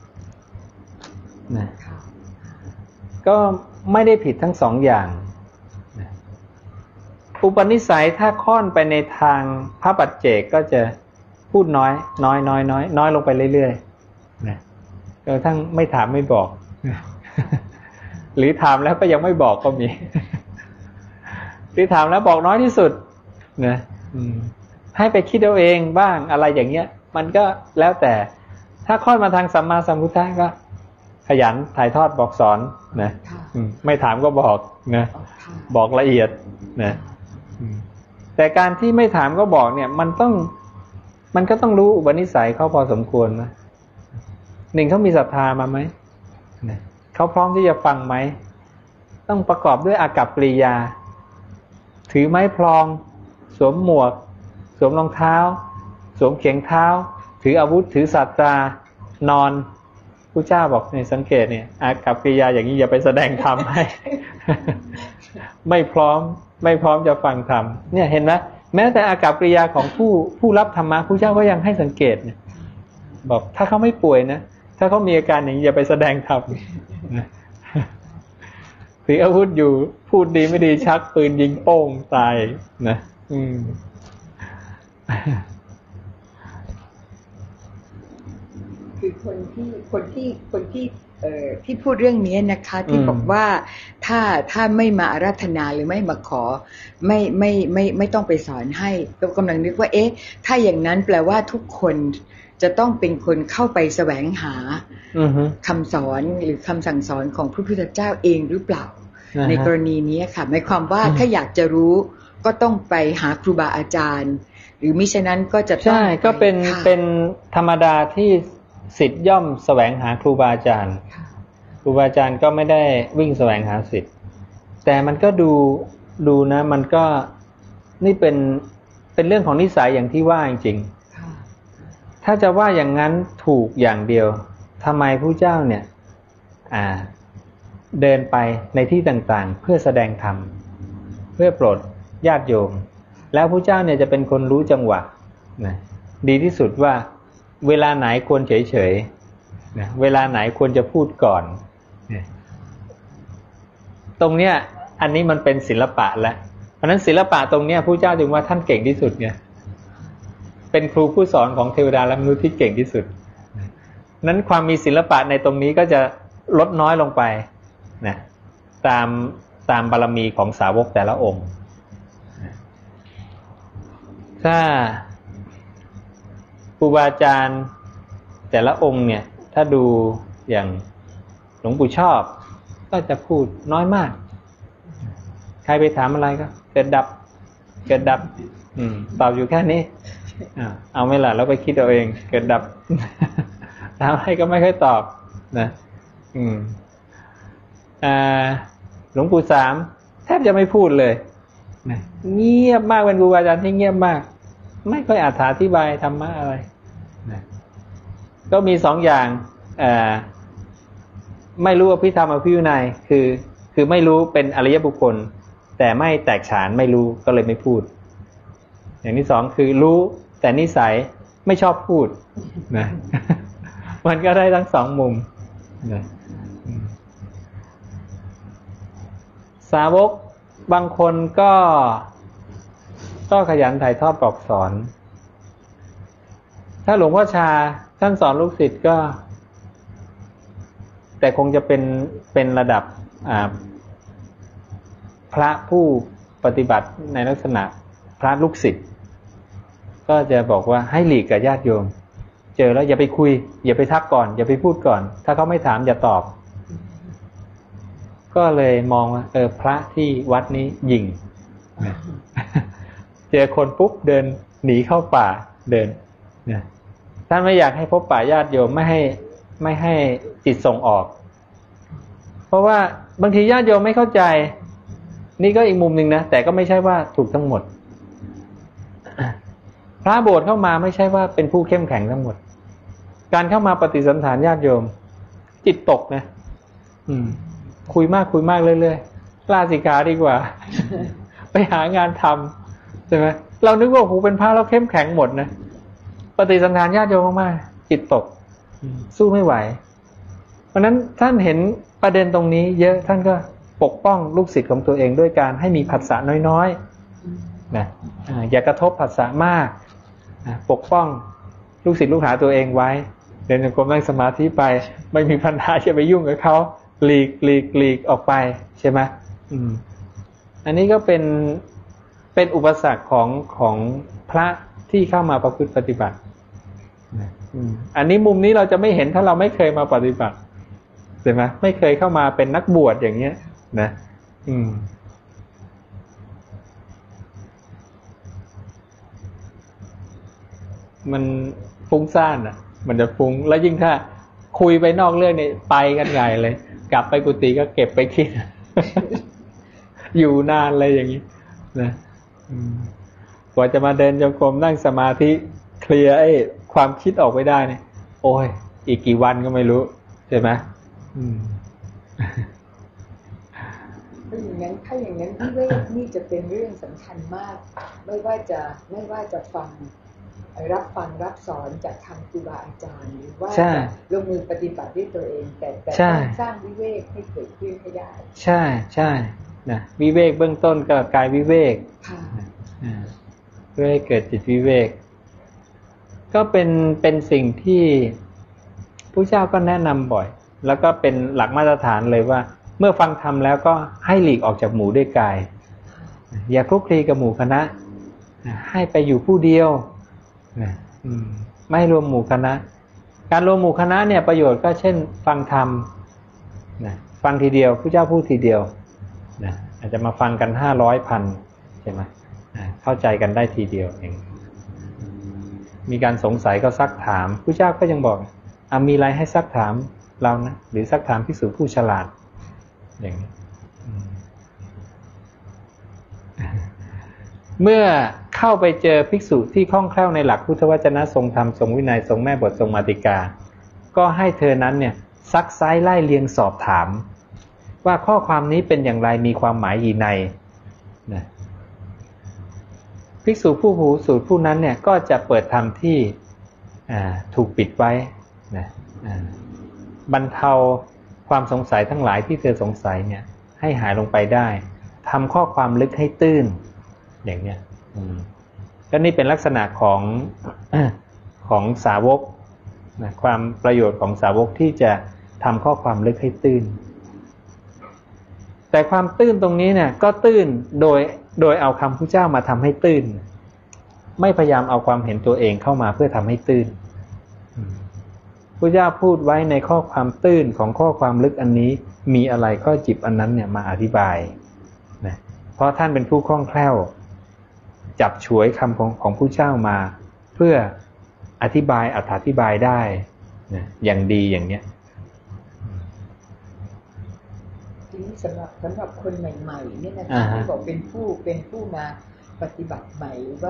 นะก็ไม่ได้ผิดทั้งสองอย่างนะอุปนิสัยถ้าค่อนไปในทางพระปัจเจกก็จะพูดน้อยลงไปเรื่อยๆนะจนกระทั่งไม่ถามไม่บอกหรือถามแล้วก็ยังไม่บอกก็มีหรือถามแล้วบอกน้อยที่สุดนะให้ไปคิดเอาเองบ้างอะไรอย่างเงี้ยมันก็แล้วแต่ถ้าค่อยมาทางสัมมาสัมพุทธะก็ขยันถ่ายทอดบอกสอนนะไม่ถามก็บอกนะบอกละเอียดนะแต่การที่ไม่ถามก็บอกเนี่ยมันก็ต้องรู้อุปนิสัยเขาพอสมควรนะหนึ่งเขามีศรัทธามาไหมเขาพร้อมที่จะฟังไหมต้องประกอบด้วยอากัปกิริยาถือไม้พลองสวมหมวกสวมรองเท้าสวมเขียงเท้าถืออาวุธถือศาสตรานอนพระเจ้าบอกในสังเกตเนี่ยอากัปกิริยาอย่างนี้อย่าไปแสดงธรรมให้ ไม่พร้อมจะฟังธรรมเนี่ยเห็นไหมแม้แต่อากัปกิริยาของผู้รับธรรมะพระเจ้าก็ยังให้สังเกตเนี่ยบอกถ้าเขาไม่ป่วยนะถ้าเขามีอาการอย่างนี้อย่าไปแสดงธรรมถืออาวุธอยู่พูดดีไม่ดีชักปืนยิงโป้งตายนะคือคนที่พูดเรื่องนี้นะคะที่บอกว่าถ้าไม่มาอาราธนาหรือไม่มาขอไม่ต้องไปสอนให้ก็กำลังนึกว่าเอ๊ะถ้าอย่างนั้นแปลว่าทุกคนจะต้องเป็นคนเข้าไปแสวงหาคำสอนหรือคำสั่งสอนของพระพุทธเจ้าเองหรือเปล่าในกรณีนี้ค่ะหมายความว่าถ้าอยากจะรู้ก็ต้องไปหาครูบาอาจารย์หรือมิฉะนั้นก็จะต้องใช่ก็เป็นธรรมดาที่ศิษย์ย่อมแสวงหาครูบาอาจารย์ครูบาอาจารย์ก็ไม่ได้วิ่งแสวงหาศิษย์แต่มันก็ดูนะมันก็นี่เป็นเรื่องของนิสัยอย่างที่ว่าจริงๆถ้าจะว่าอย่างนั้นถูกอย่างเดียวทำไมพระเจ้าเนี่ยเดินไปในที่ต่างๆเพื่อแสดงธรรมเพื่อโปรดญาติโยมแล้วพระเจ้าเนี่ยจะเป็นคนรู้จังหวะนะดีที่สุดว่าเวลาไหนควรเฉยๆนะเวลาไหนควรจะพูดก่อนตรงเนี้ยอันนี้มันเป็นศิลปะแล้วเพราะนั้นศิลปะตรงเนี้ยพระเจ้าจึงว่าท่านเก่งที่สุดเนี่ยเป็นครูผู้สอนของเทวดาและมนุษย์ที่เก่งที่สุดนั้นความมีศิลปะในตรงนี้ก็จะลดน้อยลงไปนะตามบารมีของสาวกแต่ละองค์ถ้าครูบาอาจารย์แต่ละองค์เนี่ยถ้าดูอย่างหลวงปู่ชอบก็จะพูดน้อยมากใครไปถามอะไรก็เกิดดับตอบอยู่แค่นี้เอาไม่ล่ะแล้วไปคิดเอาเองเกิดดับถามอะไรก็ไม่ค่อยตอบนะหลวงปู่สามแทบจะไม่พูดเลยนะเงียบมากเป็นครูบาอาจารย์ที่เงียบมากไม่ค่อยอธิบายธรรมะอะไรนะก็มีสองอย่างไม่รู้อภิธรรมอภิวินัยคือไม่รู้เป็นอริยบุคคลแต่ไม่แตกฉานไม่รู้ก็เลยไม่พูดอย่างที่สองคือรู้แต่นิสัยไม่ชอบพูดนะมันก็ได้ทั้งสองมุมนะสาวกบางคนก็ขยันถ่ายทอดบอกสอนถ้าหลวงพ่อชาท่านสอนลูกศิษย์ก็แต่คงจะเป็นระดับพระผู้ปฏิบัติในลักษณะพระลูกศิษย์ก็จะบอกว่าให้หลีกกับญาติโยมเจอแล้วอย่าไปคุยอย่าไปทักก่อนอย่าไปพูดก่อนถ้าเขาไม่ถามอย่าตอบก็เลยมองว่าพระที่วัดนี้หยิ่งเจอคนปุ๊บเดินหนีเข้าป่าเดินเนี่ยท่านไม่อยากให้พบป่าญาติโยมไม่ให้จิตส่งออกเพราะว่าบางทีญาติโยมไม่เข้าใจนี่ก็อีกมุมหนึ่งนะแต่ก็ไม่ใช่ว่าถูกทั้งหมดพระโบสถ์เข้ามาไม่ใช่ว่าเป็นผู้เข้มแข็งทั้งหมดการเข้ามาปฏิสันถานญาติโยมจิตตกนะคุยมากเรื่อยๆลาสิกขาดีกว่า ไปหางานทำใช่ไหมเรานึกว่าโอ้โหเป็นพระเราเข้มแข็งหมดนะปฏิสันถานญาติโยมมากๆจิตตกสู้ไม่ไหวเพราะนั้นท่านเห็นประเด็นตรงนี้เยอะท่านก็ปกป้องลูกศิษย์ของตัวเองด้วยการให้มีผัสสะน้อยๆนะอย่ากระทบผัสสะมากปกป้องลูกศิษย์ลูกหาตัวเองไว้เดินจงกรมนั่งสมาธิไปไม่มีปัญหาจะไปยุ่งกับเขาหลีกออกไปใช่ไหมอันนี้ก็เป็นอุปสรรคของพระที่เข้ามาประพฤติปฏิบัติอันนี้มุมนี้เราจะไม่เห็นถ้าเราไม่เคยมาปฏิบัติใช่ไหมไม่เคยเข้ามาเป็นนักบวชอย่างเงี้ยนะมันฟุ้งซ่านอ่ะมันจะฟุ้งแล้วยิ่งถ้าคุยไปนอกเรื่องนี่ไปกันใหญ่เลยกลับไปกุฏิก็เก็บไปคิด อยู่นานเลยอย่างนี้นะกว่าจะมาเดินจงกรมนั่งสมาธิเคลียร์ความคิดออกไปได้เนี่ยโอ้ยอีกกี่วันก็ไม่รู้ใช่ไหมถ้าอย่างนั้นวิเวกนี่จะเป็นเรื่องสำคัญมากไม่ว่าจะรับฟังรับสอนจากทางครูบาอาจารย์หรือว่าลงมือปฏิบัติด้วยตัวเองแต่ต้องสร้างวิเวกให้เกิดขึ้นให้ได้ใช่นะวิเวกเบื้องต้นก็กายวิเวกเพื่อให้เกิดจิตวิเวกก็เป็นสิ่งที่พระเจ้าก็แนะนำบ่อยแล้วก็เป็นหลักมาตรฐานเลยว่าเมื่อฟังธรรมแล้วก็ให้หลีกออกจากหมู่ด้วยกายอย่าคลุกคลีกับหมู่คณะให้ไปอยู่ผู้เดียวไม่รวมหมู่คณะการรวมหมู่คณะเนี่ยประโยชน์ก็เช่นฟังธรรมฟังทีเดียวพระเจ้าพูดทีเดียวอาจจะมาฟังกัน500,000ใช่ไหมเข้าใจกันได้ทีเดียวเองมีการสงสัยก็ซักถามพระเจ้าก็ยังบอกมีอะไรให้ซักถามเรานะหรือซักถามภิกษุผู้ฉลาดอย่างนี้เมื่อเข้าไปเจอภิกษุที่คล่องแคล่วในหลักพุทธวจนะทรงธรรมทรงวินัยทรงแม่บททรงมาติกาก็ให้เธอนั้นเนี่ยซักไซ้ไล่เลียงสอบถามว่าข้อความนี้เป็นอย่างไรมีความหมายยีในนะภิกษุผู้หูสูตรผู้นั้นเนี่ยก็จะเปิดธรรมที่ถูกปิดไว้นะบรรเทาความสงสัยทั้งหลายที่เธอสงสัยเนี่ยให้หายลงไปได้ทำข้อความลึกให้ตื้นอย่างเนี้ยก็นี่เป็นลักษณะของสาวกนะความประโยชน์ของสาวกที่จะทำข้อความลึกให้ตื้นแต่ความตื้นตรงนี้เนี่ยก็ตื้นโดยเอาคำพระเจ้ามาทำให้ตื้นไม่พยายามเอาความเห็นตัวเองเข้ามาเพื่อทำให้ตื้นพระเจ้าพูดไว้ในข้อความตื้นของข้อความลึกอันนี้มีอะไรข้อจิบอันนั้นเนี่ยมาอธิบายนะเพราะท่านเป็นผู้คล่องแคล่วจับฉวยคำของพระเจ้ามาเพื่ออธิบายอธิบายได้นะอย่างดีอย่างเนี้ยทีนี้สำหรับคนใหม่ๆเนี่ยนะคะที่บอกเป็นผู้มาปฏิบัติใหม่ว่า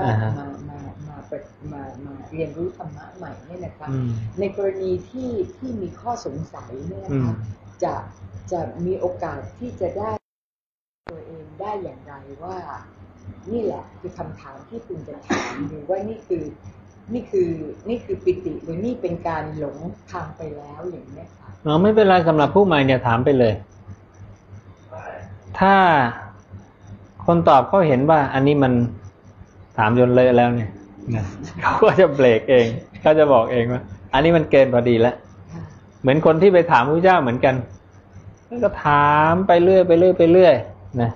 มาเรียนรู้ธรรมะใหม่เนี่ยนะคะในกรณีที่มีข้อสงสัยเนี่ยนะคะจะมีโอกาสที่จะได้ตัวเองได้อย่างไรว่านี่แหละคือคำถามที่คุณจะถามหรือว่านี่คือปิติหรือนี่เป็นการหลงทางไปแล้วอย่างนี้ค่ะไม่เป็นไรสำหรับผู้ใหม่เนี่ยถามไปเลยถ้าคนตอบเขาเห็นว่าอันนี้มันถามจนเลอะแล้วเนี่ยเขาก็จะเบรกเองเขาจะบอกเองว่าอันนี้มันเกินพอดีแล้วเหมือนคนที่ไปถามพระเจ้าเหมือนกันก็ถามไปเรื่อยนะ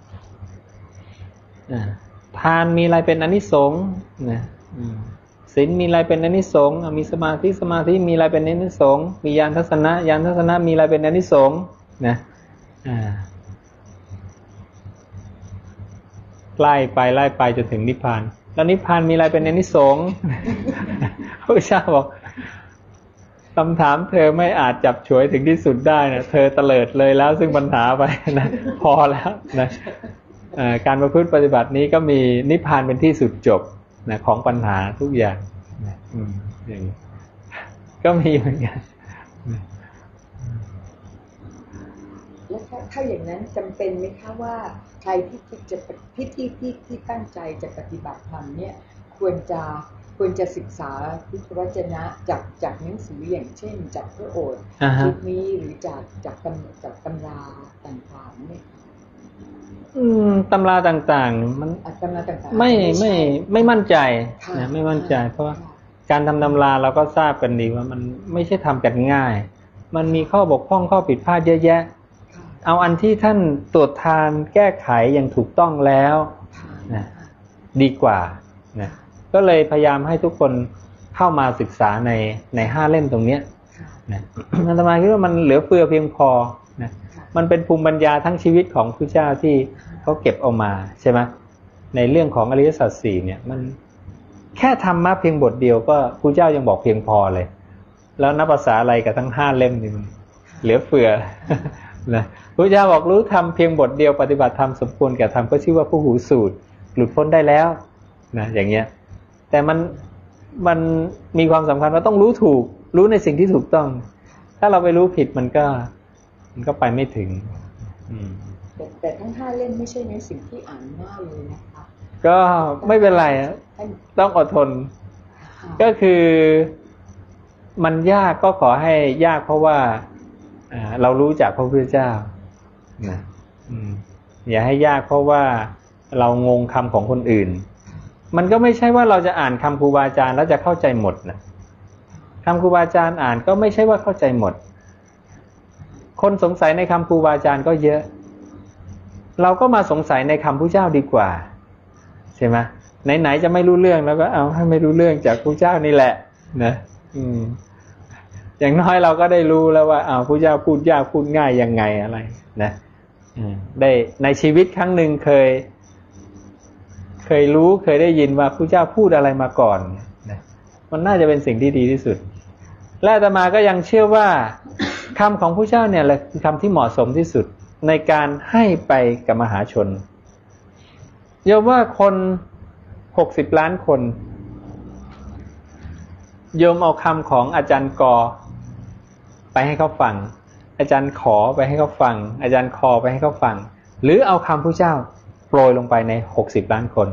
ทานมีอะไรเป็นอานิสงส์นะศีลมีอะไรเป็นอานิสงส์มีสมาธิมีอะไรเป็นอานิสงส์มีญาณทัศนะมีอะไรเป็นอานิสงส์นะไล่ไปจนถึงนิพพานแล้วนิพพานมีอะไรเป็นอานิสงส์พระเจ้าบอกคำถามเธอไม่อาจจับฉวยถึงที่สุดได้นะเธอเตลิดเลยแล้วซึ่งปัญหาไปนะพอแล้วนะการประพฤติปฏิบัตินี้ก็มีนิพพานเป็นที่สุดจบนะของปัญหาทุกอย่างนะอย่างก็มีเหมือนกันแล้วถ้าอย่างนั้นจำเป็นไหมคะว่าใครที่คิดจะที่ตั้งใจจะปฏิบัติธรรมเนี่ยควรจะศึกษาพุทธวจนะจากหนังสืออย่างเช่นจากพระโอษฐ์ชุดนี้หรือจากตำราต่างๆเนี่ยตำราต่างๆมันตำราต่างๆไม่มั่นใจนะไม่มั่นใจเพราะว่าการทำตำราเราก็ทราบกันดีว่ามันไม่ใช่ทำกันง่ายมันมีข้อบกพร่องข้อผิดพลาดเยอะแยะเอาอันที่ท่านตรวจทานแก้ไขอย่างถูกต้องแล้วนะดีกว่านะก็เลยพยายามให้ทุกคนเข้ามาศึกษาใน5 เล่มตรงเนี้ยนะอาตมาคิดว่ามันเหลือเฟือเพียงพอนะมันเป็นภูมิปัญญาทั้งชีวิตของพระเจ้าที่เขาเก็บเอามาใช่ไหมในเรื่องของอริยสัจ 4เนี่ยมันแค่ธรรมะเพียงบทเดียวก็พระเจ้ายังบอกเพียงพอเลยแล้วนับภาษาอะไรกับทั้ง5 เล่มนี่มันเหลือเฟือนะพระเจ้าบอกรู้ธรรมเพียงบทเดียวปฏิบัติธรรมสมควรแก่ธรรมก็ชื่อว่าผู้หูสูตรหลุดพ้นได้แล้วนะอย่างเงี้ยแต่มันมีความสำคัญว่าต้องรู้ถูกรู้ในสิ่งที่ถูกต้องถ้าเราไปรู้ผิดมันก็ไปไม่ถึงแต่ทั้ง5 เล่มไม่ใช่ในสิ่งที่อ่านง่ายเลยนะคะก็ไม่เป็นไรต้องอดทนก็คือมันยากก็ขอให้ยากเพราะว่าเรารู้จากพระพุทธเจ้านะอย่าให้ยากเพราะว่าเรางงคำของคนอื่นมันก็ไม่ใช่ว่าเราจะอ่านคำครูบาอาจารย์แล้วจะเข้าใจหมดนะคำครูบาอาจารย์อ่านก็ไม่ใช่ว่าเข้าใจหมดคนสงสัยในคำครูบาอาจารย์ก็เยอะเราก็มาสงสัยในคำพระเจ้าดีกว่าใช่ไหมไหนๆจะไม่รู้เรื่องแล้วก็เอาให้ไม่รู้เรื่องจากพระเจ้านี่แหละนะอย่างน้อยเราก็ได้รู้แล้วว่าพระเจ้าพูดยากพูดง่ายยังไงอะไรนะได้ในชีวิตครั้งหนึ่งเคยรู้เคยได้ยินว่าพระเจ้าพูดอะไรมาก่อนนะมันน่าจะเป็นสิ่งที่ดีที่สุดและอาตมาก็ยังเชื่อว่าคำของพระเจ้าเนี่ยแหละคือคำที่เหมาะสมที่สุดในการให้ไปกับมหาชนโยมว่าคน60 ล้านคนโยมเอาคำของอาจารย์กอไปให้เขาฟังอาจารย์ขอไปให้เขาฟังอาจารย์คอไปให้เขาฟังหรือเอาคำพระเจ้าโปรยลงไปใน60 ล้านคน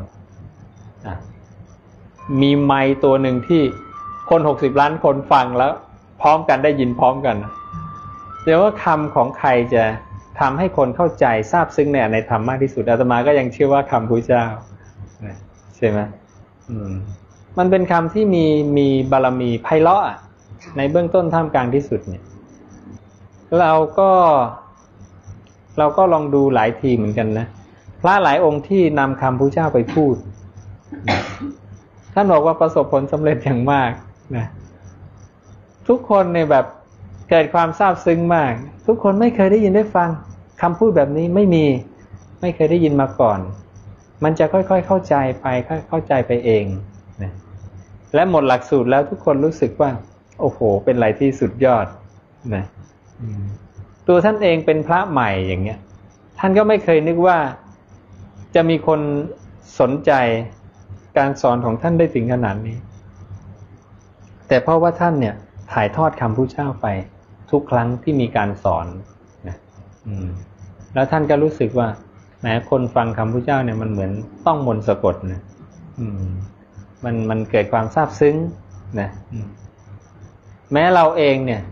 มีไมค์ตัวหนึ่งที่คน60 ล้านคนฟังแล้วพร้อมกันได้ยินพร้อมกันเดี๋ยวว่าคำของใครจะทำให้คนเข้าใจซาบซึ้งในธรรมมากที่สุดอาตมาก็ยังเชื่อว่าคำพระเจ้าใช่ไหมมันเป็นคำที่มีบารมีไพเราะในเบื้องต้นท่ามกลางที่สุดเนี่ยเราก็ลองดูหลายทีเหมือนกันนะพระหลายองค์ที่นำคำพระเจ้าไปพูดท่านบอกว่าประสบผลสำเร็จอย่างมากนะทุกคนเนี่ยแบบเกิดความซาบซึ้งมากทุกคนไม่เคยได้ยินได้ฟังคำพูดแบบนี้ไม่เคยได้ยินมาก่อนมันจะค่อยๆเข้าใจไปเข้าใจไปเองนะและหมดหลักสูตรแล้วทุกคนรู้สึกว่าโอ้โหเป็นอะไรที่สุดยอดนะตัวท่านเองเป็นพระใหม่อย่างเงี้ยท่านก็ไม่เคยนึกว่าจะมีคนสนใจการสอนของท่านได้ถึงขนาดนี้แต่เพราะว่าท่านเนี่ยถ่ายทอดคำพุทธเจ้าไปทุกครั้งที่มีการสอนนะแล้วท่านก็รู้สึกว่าแม้คนฟังคำพุทธเจ้าเนี่ยมันเหมือนต้องมนต์สะกดนะมันเกิดความซาบซึ้งนะแม้เราเองเนี่ย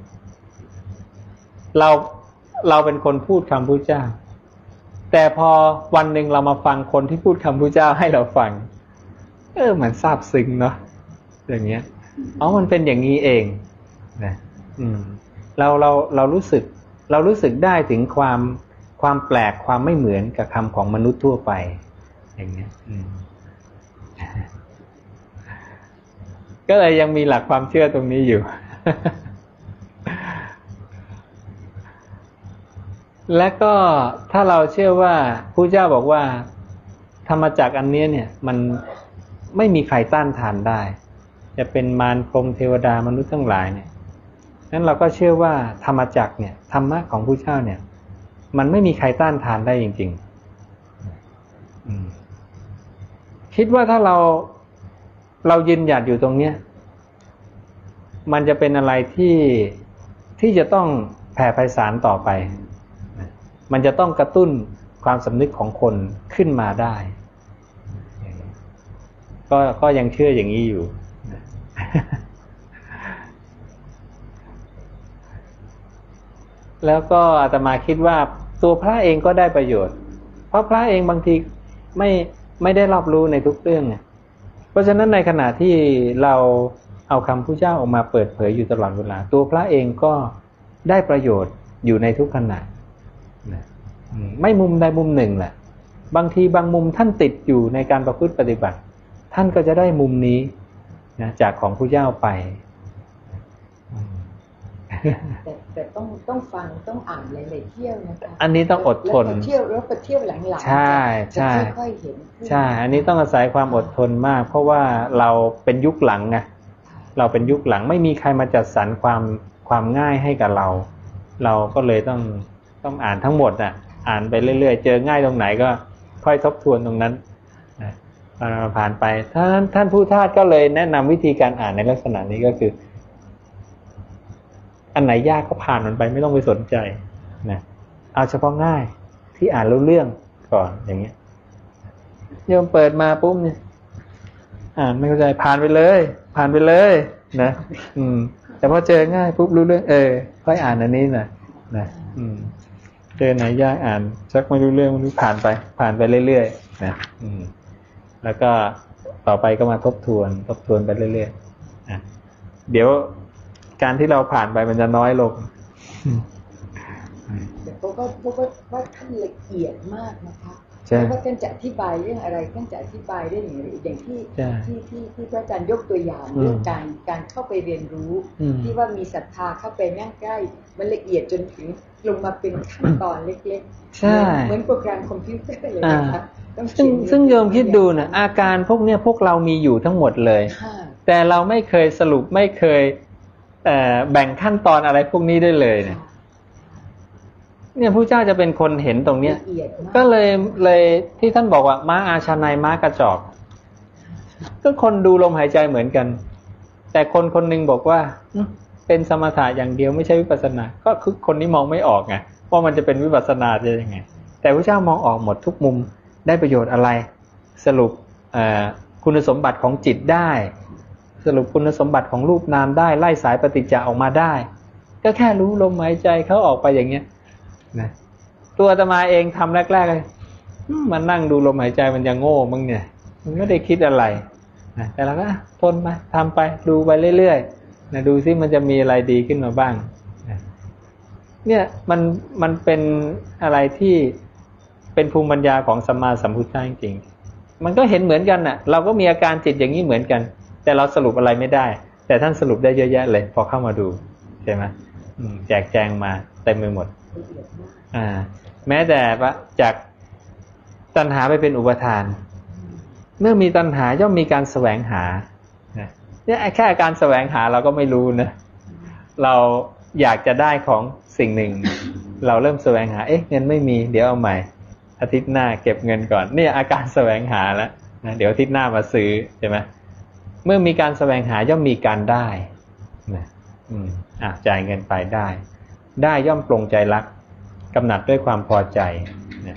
เราเป็นคนพูดคำพุทธเจ้าแต่พอวันหนึ่งเรามาฟังคนที่พูดคำพุทธเจ้าให้เราฟังมันซาบซึ้งเนาะอย่างเงี้ยมันเป็นอย่างนี้เองนะเรารู้สึกได้ถึงความแปลกความไม่เหมือนกับคำของมนุษย์ทั่วไปอย่างเงี้ยก็เลยยังมีหลักความเชื่อตรงนี้อยู่ และก็ถ้าเราเชื่อว่าพระเจ้าบอกว่าธรรมจักรอันนี้เนี่ยมันไม่มีใครต้านทานได้จะเป็นมารพรหมเทวดามนุษย์ทั้งหลายเนี่ยนั้นเราก็เชื่อว่าธรรมจักรเนี่ยธรรมะของพระเจ้าเนี่ยมันไม่มีใครต้านทานได้จริงๆคิดว่าถ้าเรายืนหยัดอยู่ตรงเนี้ยมันจะเป็นอะไรที่จะต้องแผ่ไพศาลต่อไปมันจะต้องกระตุ้นความสำนึกของคนขึ้นมาได้ก็ยังเชื่ออย่างนี้อยู่แล้วก็อาตมาคิดว่าตัวพระเองก็ได้ประโยชน์เพราะพระเองบางทีไม่ได้รับรู้ในทุกเรื่องเพราะฉะนั้นในขณะที่เราเอาคำพุทธเจ้าออกมาเปิดเผยอยู่ตลอดเวลาตัวพระเองก็ได้ประโยชน์อยู่ในทุกขณะไม่มุมใดมุมหนึ่งแหละบางทีบางมุมท่านติดอยู่ในการประพฤติปฏิบัติท่านก็จะได้มุมนี้นะจากของพุทธเจ้าไปแต่ต้องฟังต้องอ่านหลายๆเที่ยวนะคะอันนี้ต้องอดทนแล้วไปเที่ยวหลังๆใช่จะค่อยๆเห็นใช่อันนี้ต้องอาศัยความอดทนมากเพราะว่าเราเป็นยุคหลังไงเราเป็นยุคหลังไม่มีใครมาจัดสรรความง่ายให้กับเราก็เลยต้องอ่านทั้งหมดอ่านไปเรื่อยๆเจอง่ายตรงไหนก็ค่อยทบทวนตรงนั้นผ่านไปท่านผู้ทาสก็เลยแนะนำวิธีการอ่านในลักษณะนี้ก็คืออันไหนยากก็ผ่านมันไปไม่ต้องไปสนใจนะเอาเฉพาะง่ายที่อ่านรู้เรื่องก่อนอย่างเงี้ยโยมเปิดมาปุ๊บเนี่ยอ่านไม่เข้าใจผ่านไปเลยนะแต่พอเจอง่ายปุ๊บรู้เรื่องค่อยอ่านอันนี้นะเจอไหนยากอ่านชักไม่รู้เรื่องผ่านไปเรื่อยๆนะแล้วก็ต่อไปก็มาทบทวนไปเรื่อยๆเดี๋ยวการที่เราผ่านไปมันจะน้อยลงแต่พวกว่าท่านละเอียดมากนะคะเพราะว่าท่านจะอธิบายเรื่องอะไรท่านจะอธิบายได้อย่างที่พระอาจารย์ยกตัวอย่างเรื่องการเข้าไปเรียนรู้ที่ว่ามีศรัทธาเข้าไปนั่งใกล้มันละเอียดจนถึงลงมาเป็นขั้นตอนเล็กๆเหมือนโปรแกรมคอมพิวเตอร์เลยนะคะซึ่งโยมคิดดูนะอาการพวกเนี้ยพวกเรามีอยู่ทั้งหมดเลยแต่เราไม่เคยสรุปไม่เคยแบ่งขั้นตอนอะไรพวกนี้ได้เลยเนี่ยพระเจ้าจะเป็นคนเห็นตรงเนี้ยก็เลยที่ท่านบอกว่าม้าอาชาไนม้ากระจอกก็คนดูลมหายใจเหมือนกันแต่คนหนึ่งบอกว่าเป็นสมถะอย่างเดียวไม่ใช่วิปัสสนาก็คือคนนี้มองไม่ออกไงว่ามันจะเป็นวิปัสสนาจะยังไงแต่พระเจ้ามองออกหมดทุกมุมได้ประโยชน์อะไรสรุปคุณสมบัติของจิตได้สรุปคุณสมบัติของรูปนามได้ไล่สายปฏิจจ์ออกมาได้ก็แค่รู้ลมหายใจเขาออกไปอย่างเงี้ยนะตัวอาตมาเองทำแรกๆเลยมันนั่งดูลมหายใจมันยังโง่มึงเนี่ยมันไม่ได้คิดอะไรนะแต่เราก็ทนมาทำไปดูไปเรื่อยๆนะดูซิมันจะมีอะไรดีขึ้นมาบ้างนะเนี่ยมันเป็นอะไรที่เป็นภูมิปัญญาของสัมมาสัมพุทธเจ้าจริงๆมันก็เห็นเหมือนกันน่ะเราก็มีอาการจิตอย่างนี้เหมือนกันแต่เราสรุปอะไรไม่ได้แต่ท่านสรุปได้เยอะแยะเลยพอเข้ามาดูใช่ไหมแจกแจงมาเต็มไปหมดแม้แต่จากตัณหาไปเป็นอุปทานเมื่อมีตัณหาย่อมมีการแสวงหาเนี่ยแค่การแสวงหาเราก็ไม่รู้นะเราอยากจะได้ของสิ่งหนึ่งเราเริ่มแสวงหาเงินไม่มีเดี๋ยวเอาใหม่อาทิตย์หน้าเก็บเงินก่อนเนี่ยอาการแสวงหาแล้วนะเดี๋ยวอาทิตย์หน้ามาซื้อใช่ไหมเมื่อมีการแสวงหาย่อมมีการได้นะจ่ายเงินไปได้ย่อมปรงใจรักกำหนัดด้วยความพอใจนะ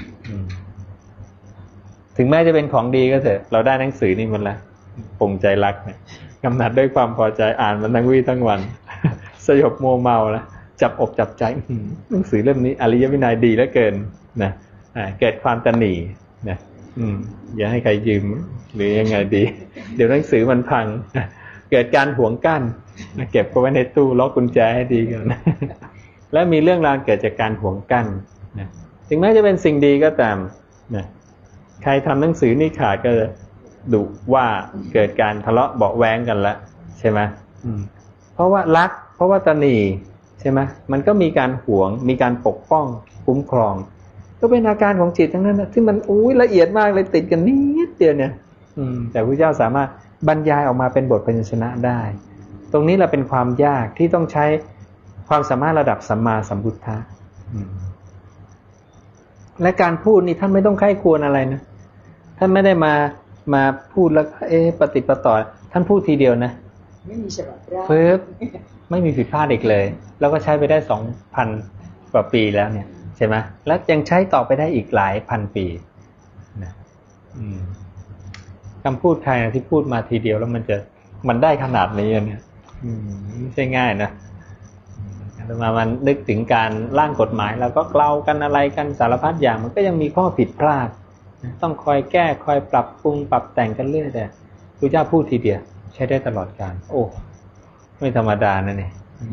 ถึงแม้จะเป็นของดีก็เถอะเราได้หนังสือนี่มันละปรงใจรักเนี่ยกำหนัดด้วยความพอใจอ่านมันทั้งวี่ทั้งวันสยบมัวเมาแล้วจับอกจับใจหนังสือเล่มนี้อริยวินัยดีเหลือเกินนะเกิดความตนีนะอย่าให้ใครยืมหรือยังไงดีเดี๋ยวหนังสือมันพังเกิดการหวงกั้นเก็บก็ไว้ในตู้ล็อกกุญแจให้ดีกันและมีเรื่องราวเกิดจากการหวงกั้นนะถึงแม้จะเป็นสิ่งดีก็ตามนะใครทำหนังสือนี่ขาดก็ดุว่าเกิดการทะเลาะเบาะแว้งกันแล้วใช่ไหมเพราะว่ารักเพราะว่าตนีใช่ไหมมันก็มีการหวงมีการปกป้องคุ้มครองก็เป็นอาการของจิตทั้งนั้นนะที่มันละเอียดมากเลยติดกันนิดเดียวเนี่ยแต่พระเจ้าสามารถบรรยายออกมาเป็นบทพยัญชนะได้ตรงนี้แหละเป็นความยากที่ต้องใช้ความสามารถระดับสัมมาสัมพุทธะและการพูดนี่ท่านไม่ต้องใคร่ควรอะไรนะท่านไม่ได้มาพูดแล้วปฏิปต่อท่านพูดทีเดียวนะไม่มีฉบับแรกไม่มีผิดพลาดอีกเลยแล้วก็ใช้ไปได้ 2,000 กว่าปีแล้วเนี่ยใช่ไหมแล้วยังใช้ต่อไปได้อีกหลายพันปีนะคำพูดใครนะที่พูดมาทีเดียวแล้วมันได้ขนาดนี้เนี่ยไม่ใช่ง่ายนะมันนึกถึงการร่างกฎหมายแล้วก็เกลากันอะไรกันสารพัดอย่างมันก็ยังมีข้อผิดพลาดต้องคอยแก้คอยปรับปรุงปรับแต่งกันเรื่อยแต่พระเจ้าพูดทีเดียวใช้ได้ตลอดกาลโอ้ไม่ธรรมดานะเนี่ย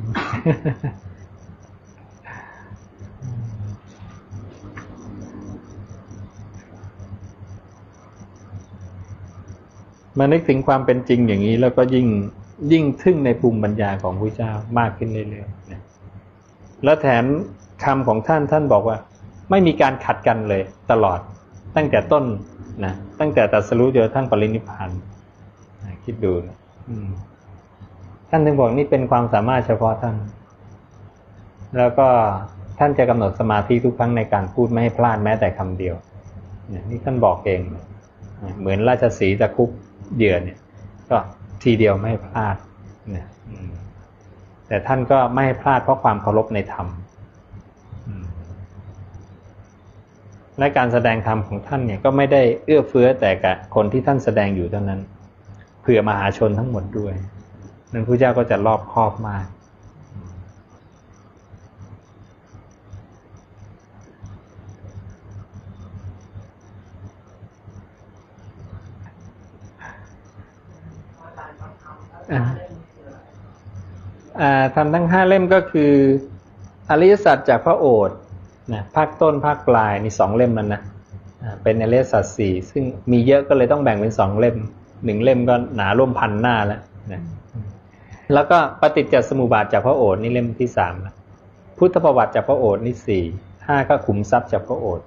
มานึกถึงความเป็นจริงอย่างนี้แล้วก็ยิ่งทึ่งในภูมิปัญญาของพระเจ้ามากขึ้นเรื่อยๆนะแล้วแถมคำของท่านบอกว่าไม่มีการขัดกันเลยตลอดตั้งแต่ต้นนะตั้งแต่ตรัสรู้จนกระทั่งปรินิพพานคิดดูนะท่านถึงบอกนี่เป็นความสามารถเฉพาะท่านแล้วก็ท่านจะกำหนดสมาธิทุกครั้งในการพูดไม่ให้พลาดแม้แต่คำเดียวนี่ท่านบอกเองเหมือนราชสีห์ตะคุบเหยื่อเนี่ยก็ทีเดียวไม่ให้พลาดเนี่ยแต่ท่านก็ไม่ให้พลาดเพราะความเคารพในธรรมและการแสดงธรรมของท่านเนี่ยก็ไม่ได้เอื้อเฟื้อแต่กับคนที่ท่านแสดงอยู่เท่านั้นเผื่อมหาชนทั้งหมดด้วยนั้นพระเจ้าก็จะรอบคอบมากทำทั้ง5 เล่มก็คืออริยสัจจากพระโอษฐ์นะภาคต้นภาคปลายนี่2 เล่มมันนะเป็นอริยสัจ4ซึ่งมีเยอะก็เลยต้องแบ่งเป็น2 เล่ม1 เล่มก็หนาร่วม1,000 หน้าแล้วนะแล้วก็ปฏิจจสมุปบาทจากพระโอษฐ์นี่เล่มที่3นะพุทธประวัติจากพระโอษฐ์นี่4 5ก็ขุมทรัพย์จากพระโอษฐ์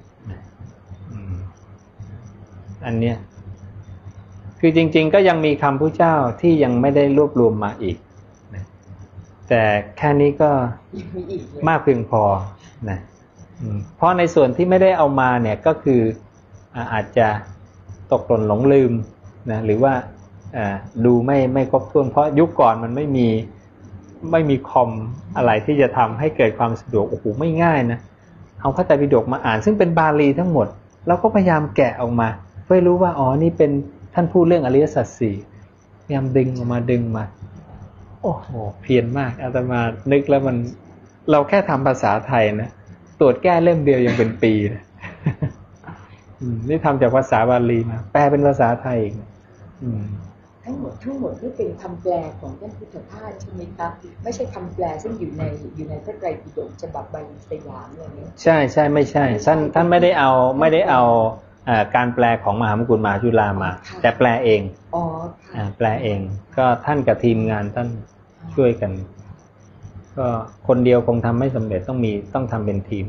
อันเนี้ยคือจริงๆก็ยังมีคำพระเจ้าที่ยังไม่ได้รวบรวมมาอีกนะแต่แค่นี้ก็มากเพียงพอนะเพราะในส่วนที่ไม่ได้เอามาเนี่ยก็คืออาจจะตกหล่นหลงลืมนะหรือว่าดูไม่ครบถ้วนเพราะยุคก่อนมันไม่มีคอมอะไรที่จะทำให้เกิดความสะดวกโอ้โหไม่ง่ายนะเอาพระไตรปิฎกมาอ่านซึ่งเป็นบาลีทั้งหมดแล้วก็พยายามแกะออกมาเพื่อรู้ว่าอ๋อนี่เป็นท่านพูดเรื่องอริยสัจ4พยายามดึงออกมาโอ้โหเพียรมากอาตมานึกแล้วมันเราแค่ทำภาษาไทยนะตรวจแก้เล่มเดียวยังเป็นปีนะนี่ทำจากภาษาบาลีมาแปลเป็นภาษาไทยอีกทั้งหมดนี่เป็นคำแปลของท่านพุทธทาสใช่ไหมคะไม่ใช่คำแปลซึ่งอยู่ในพระไตรปิฎกฉบับบาลีสยามอะไรนี้ใช่ไม่ใช่ท่านไม่ได้เอาการแปลของมหามกุฏมหาจุฬามาแต่แปลเองแปลเองก็ท่านกับทีมงานท่านช่วยกันก็คนเดียวคงทำไม่สำเร็จต้องทำเป็นทีม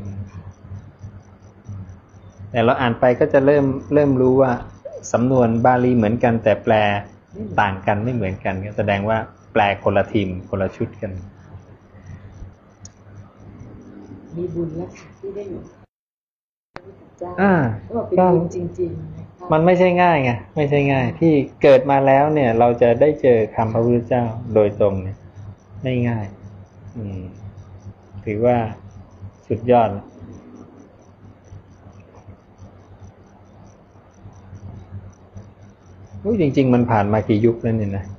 แต่เราอ่านไปก็จะเริ่มรู้ว่าสำนวนบาลีเหมือนกันแต่แปลต่างกันไม่เหมือนกันก็แสดงว่าแปลคนละทีมคนละชุดกันมีบุญแล้วค่ะที่ได้อยู่ก็เป็นบุญจริงๆมันไม่ใช่ง่ายไงไม่ใช่ง่ายที่เกิดมาแล้วเนี่ยเราจะได้เจอคำพระพุทธเจ้าโดยตรงเนี่ยไม่ง่ายถือว่าสุดยอดจริงๆมันผ่านมากี่ยุคแล้วเนี่ยนะ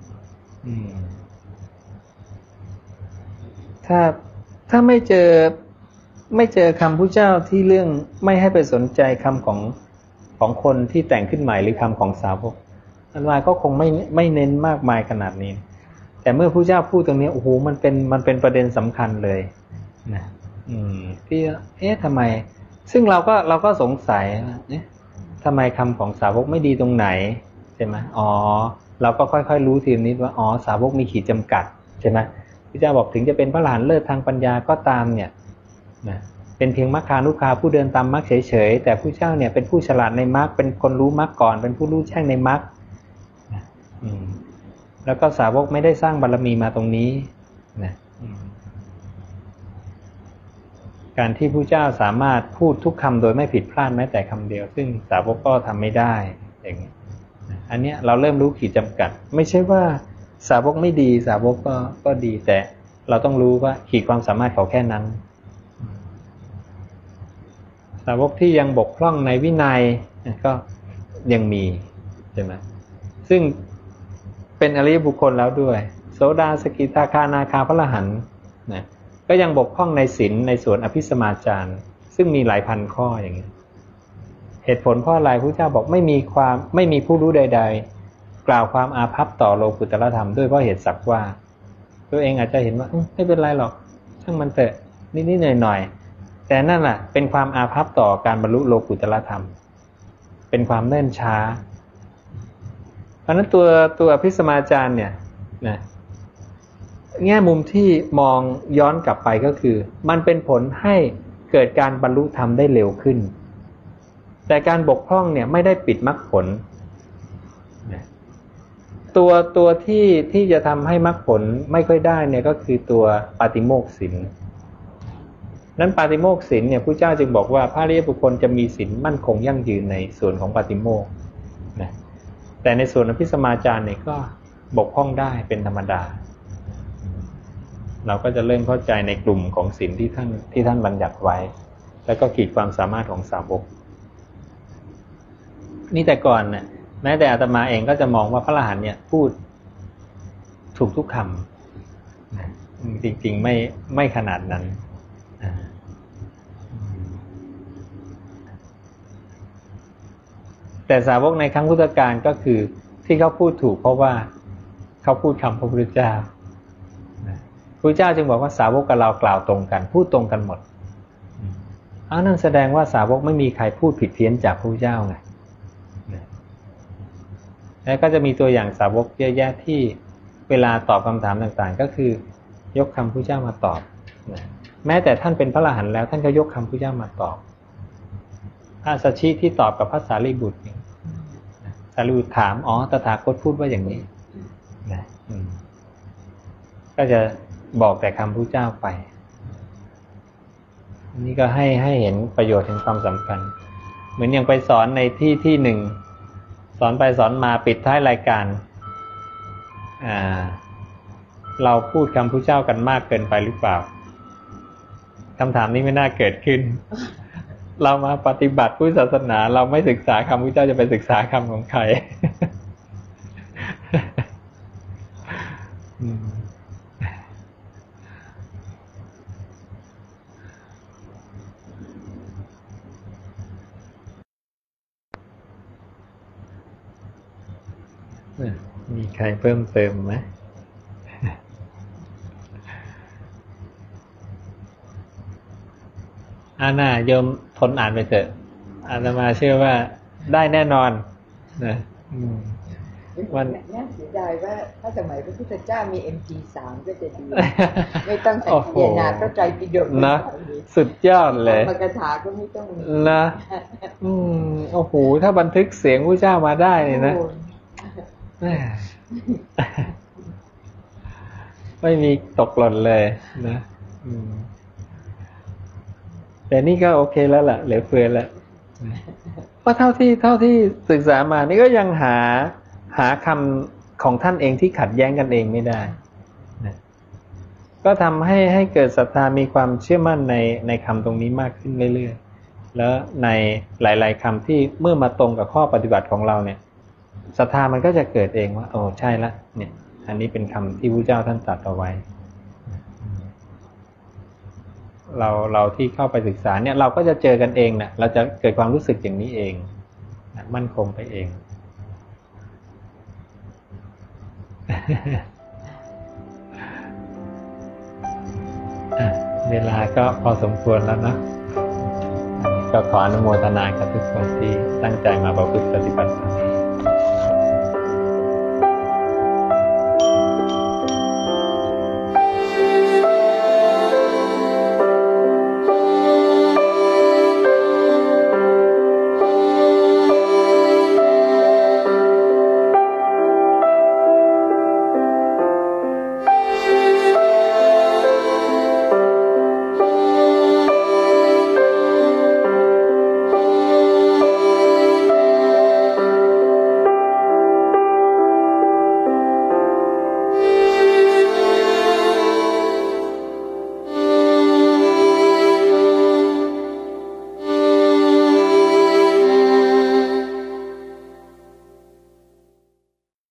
ถ้าไม่เจอคำพระเจ้าที่เรื่องไม่ให้ไปสนใจคำของคนที่แต่งขึ้นใหม่หรือคำของสาวกอันว่าก็คงไม่เน้นมากมายขนาดนี้แต่เมื่อพระเจ้าพูดตรงนี้โอ้โหมันเป็นประเด็นสำคัญเลยนะที่ทำไมซึ่งเราก็สงสัยเนี่ยทำไมคำของสาวกไม่ดีตรงไหนใช่ไหมเราก็ค่อยๆรู้ทีนิดว่าสาวกมีขีดจำกัดใช่ไหมพระเจ้าบอกถึงจะเป็นพระอรหันต์เลิศทางปัญญาก็ตามเนี่ยนะเป็นเพียงมัคคานุคาผู้เดินตามมรรคเฉยๆแต่ผู้เจ้าเนี่ยเป็นผู้ฉลาดในมรรคเป็นคนรู้มรรคก่อนเป็นผู้รู้แจ้งในมรรคแล้วก็สาวกไม่ได้สร้างบารมีมาตรงนี้นะการที่ผู้เจ้าสามารถพูดทุกคำโดยไม่ผิดพลาดแม้แต่คำเดียวซึ่งสาวกก็ทำไม่ได้อย่างนี้อันนี้เราเริ่มรู้ขีดจำกัดไม่ใช่ว่าสาวกไม่ดีสาวกก็ดีแต่เราต้องรู้ว่าขีดความสามารถเขาแค่นั้นสาวกที่ยังบกพร่องในวินัยก็ยังมีใช่ไหมซึ่งเป็นอริยบุคคลแล้วด้วยโสดาสกิทาคานาคาพระอรหันต์นะก็ยังบกพร่องในศีลในส่วนอภิสมาจารซึ่งมีหลายพันข้ออย่างนี้เหตุผลเพราะอะไรพระเจ้าบอกไม่มีผู้รู้ใดๆกล่าวความอาภัพต่อโลกุตตรธรรมด้วยเพราะเหตุสักว่าตัวเองอาจจะเห็นว่าไม่เป็นไรหรอกช่างมันเถอะนิดๆหน่อยๆแต่นั่นแหละเป็นความอาภัพต่อการบรรลุโลกุตตรธรรมเป็นความเนิ่นช้าเพราะนั้นตัวอภิสมาจารเนี่ยนะแง่มุมที่มองย้อนกลับไปก็คือมันเป็นผลให้เกิดการบรรลุธรรมได้เร็วขึ้นแต่การบกพร่องเนี่ยไม่ได้ปิดมรรคผลนะตัวที่จะทำให้มรรคผลไม่ค่อยได้เนี่ยก็คือตัวปาติโมกข์ศีลนั้นปาติโมกข์ศีลเนี่ยพระเจ้าจึงบอกว่าพระอริยบุคคลจะมีศีลมั่นคงยั่งยืนในส่วนของปาติโมกข์นะแต่ในส่วนอภิสมาจารเนี่ยก็บกพร่องได้เป็นธรรมดาเราก็จะเริ่มเข้าใจในกลุ่มของศีลที่ท่านบัญญัติไว้แล้วก็ขีดความสามารถของสาวกนี่แต่ก่อนเนี่ยแม้แต่อาตมาเองก็จะมองว่าพระอรหันต์เนี่ยพูดถูกทุกคำจริงๆไม่ขนาดนั้นแต่สาวกในครั้งพุทธกาลก็คือที่เขาพูดถูกเพราะว่าเขาพูดคำพระพุทธเจ้าพระเจ้าจึงบอกว่าสาวกกับเรากล่าวตรงกันพูดตรงกันหมดนั่นแสดงว่าสาวกไม่มีใครพูดผิดเพี้ยนจากพระเจ้าไงแล้วก็จะมีตัวอย่างสาวกเยอะแยะที่เวลาตอบคำถามต่างๆก็คือยกคำพระเจ้ามาตอบแม้แต่ท่านเป็นพระอรหันต์แล้วท่านก็ยกคำพระเจ้ามาตอบพระสัชชีที่ตอบกับพระสารีบุตรสารีบุตรถามตถาคตพูดว่าอย่างนี้นะก็จะบอกแต่คำพระเจ้าไปนี่ก็ให้เห็นประโยชน์ถึงความสำคัญเหมือนอย่างไปสอนในที่หนึ่งสอนไปสอนมาปิดท้ายรายการเราพูดคำพระเจ้ากันมากเกินไปหรือเปล่าคำถามนี้ไม่น่าเกิดขึ้นเรามาปฏิบัติพุทธศาสนาเราไม่ศึกษาคำพระเจ้าจะไปศึกษาคำของใครมีใครเพิ่มเติมไหมน่าโยมทนอ่านไปเถอะอาตมาเชื่อว่าได้แน่นอนนะวันนี้เสียดายว่าถ้าสมัยพระพุทธเจ้ามี MP3 ก็จะดีไม่ต้องสังเกตนาพระไตรปิฎกนะสุดยอดเลยมกถาก็ไม่ต้องมีนะโอ้โหถ้าบันทึกเสียงพระเจ้ามาได้เนี่ยนะไม่มีตกหล่นเลยนะแต่นี่ก็โอเคแล้วล่ะเหลือเฟือแล้วเพราะเท่าที่ศึกษามานี่ก็ยังหาคำของท่านเองที่ขัดแย้งกันเองไม่ได้นะก็ทำให้เกิดศรัทธามีความเชื่อมั่นในคำตรงนี้มากขึ้นเรื่อยๆแล้วในหลายๆคำที่เมื่อมาตรงกับข้อปฏิบัติของเราเนี่ยศรัทธามันก็จะเกิดเองว่าโอ้ใช่ละเนี่ยอันนี้เป็นคำที่พระเจ้าท่านตรัสเอาไว้เราที่เข้าไปศึกษาเนี่ยเราก็จะเจอกันเองนะเราจะเกิดความรู้สึกอย่างนี้เองนะมั่นคงไปเองเวลาก็พอสมควรแล้วนะก็ขออนุโมทนากับทุกคนที่ตั้งใจมาประพฤติปฏิบัติธรรม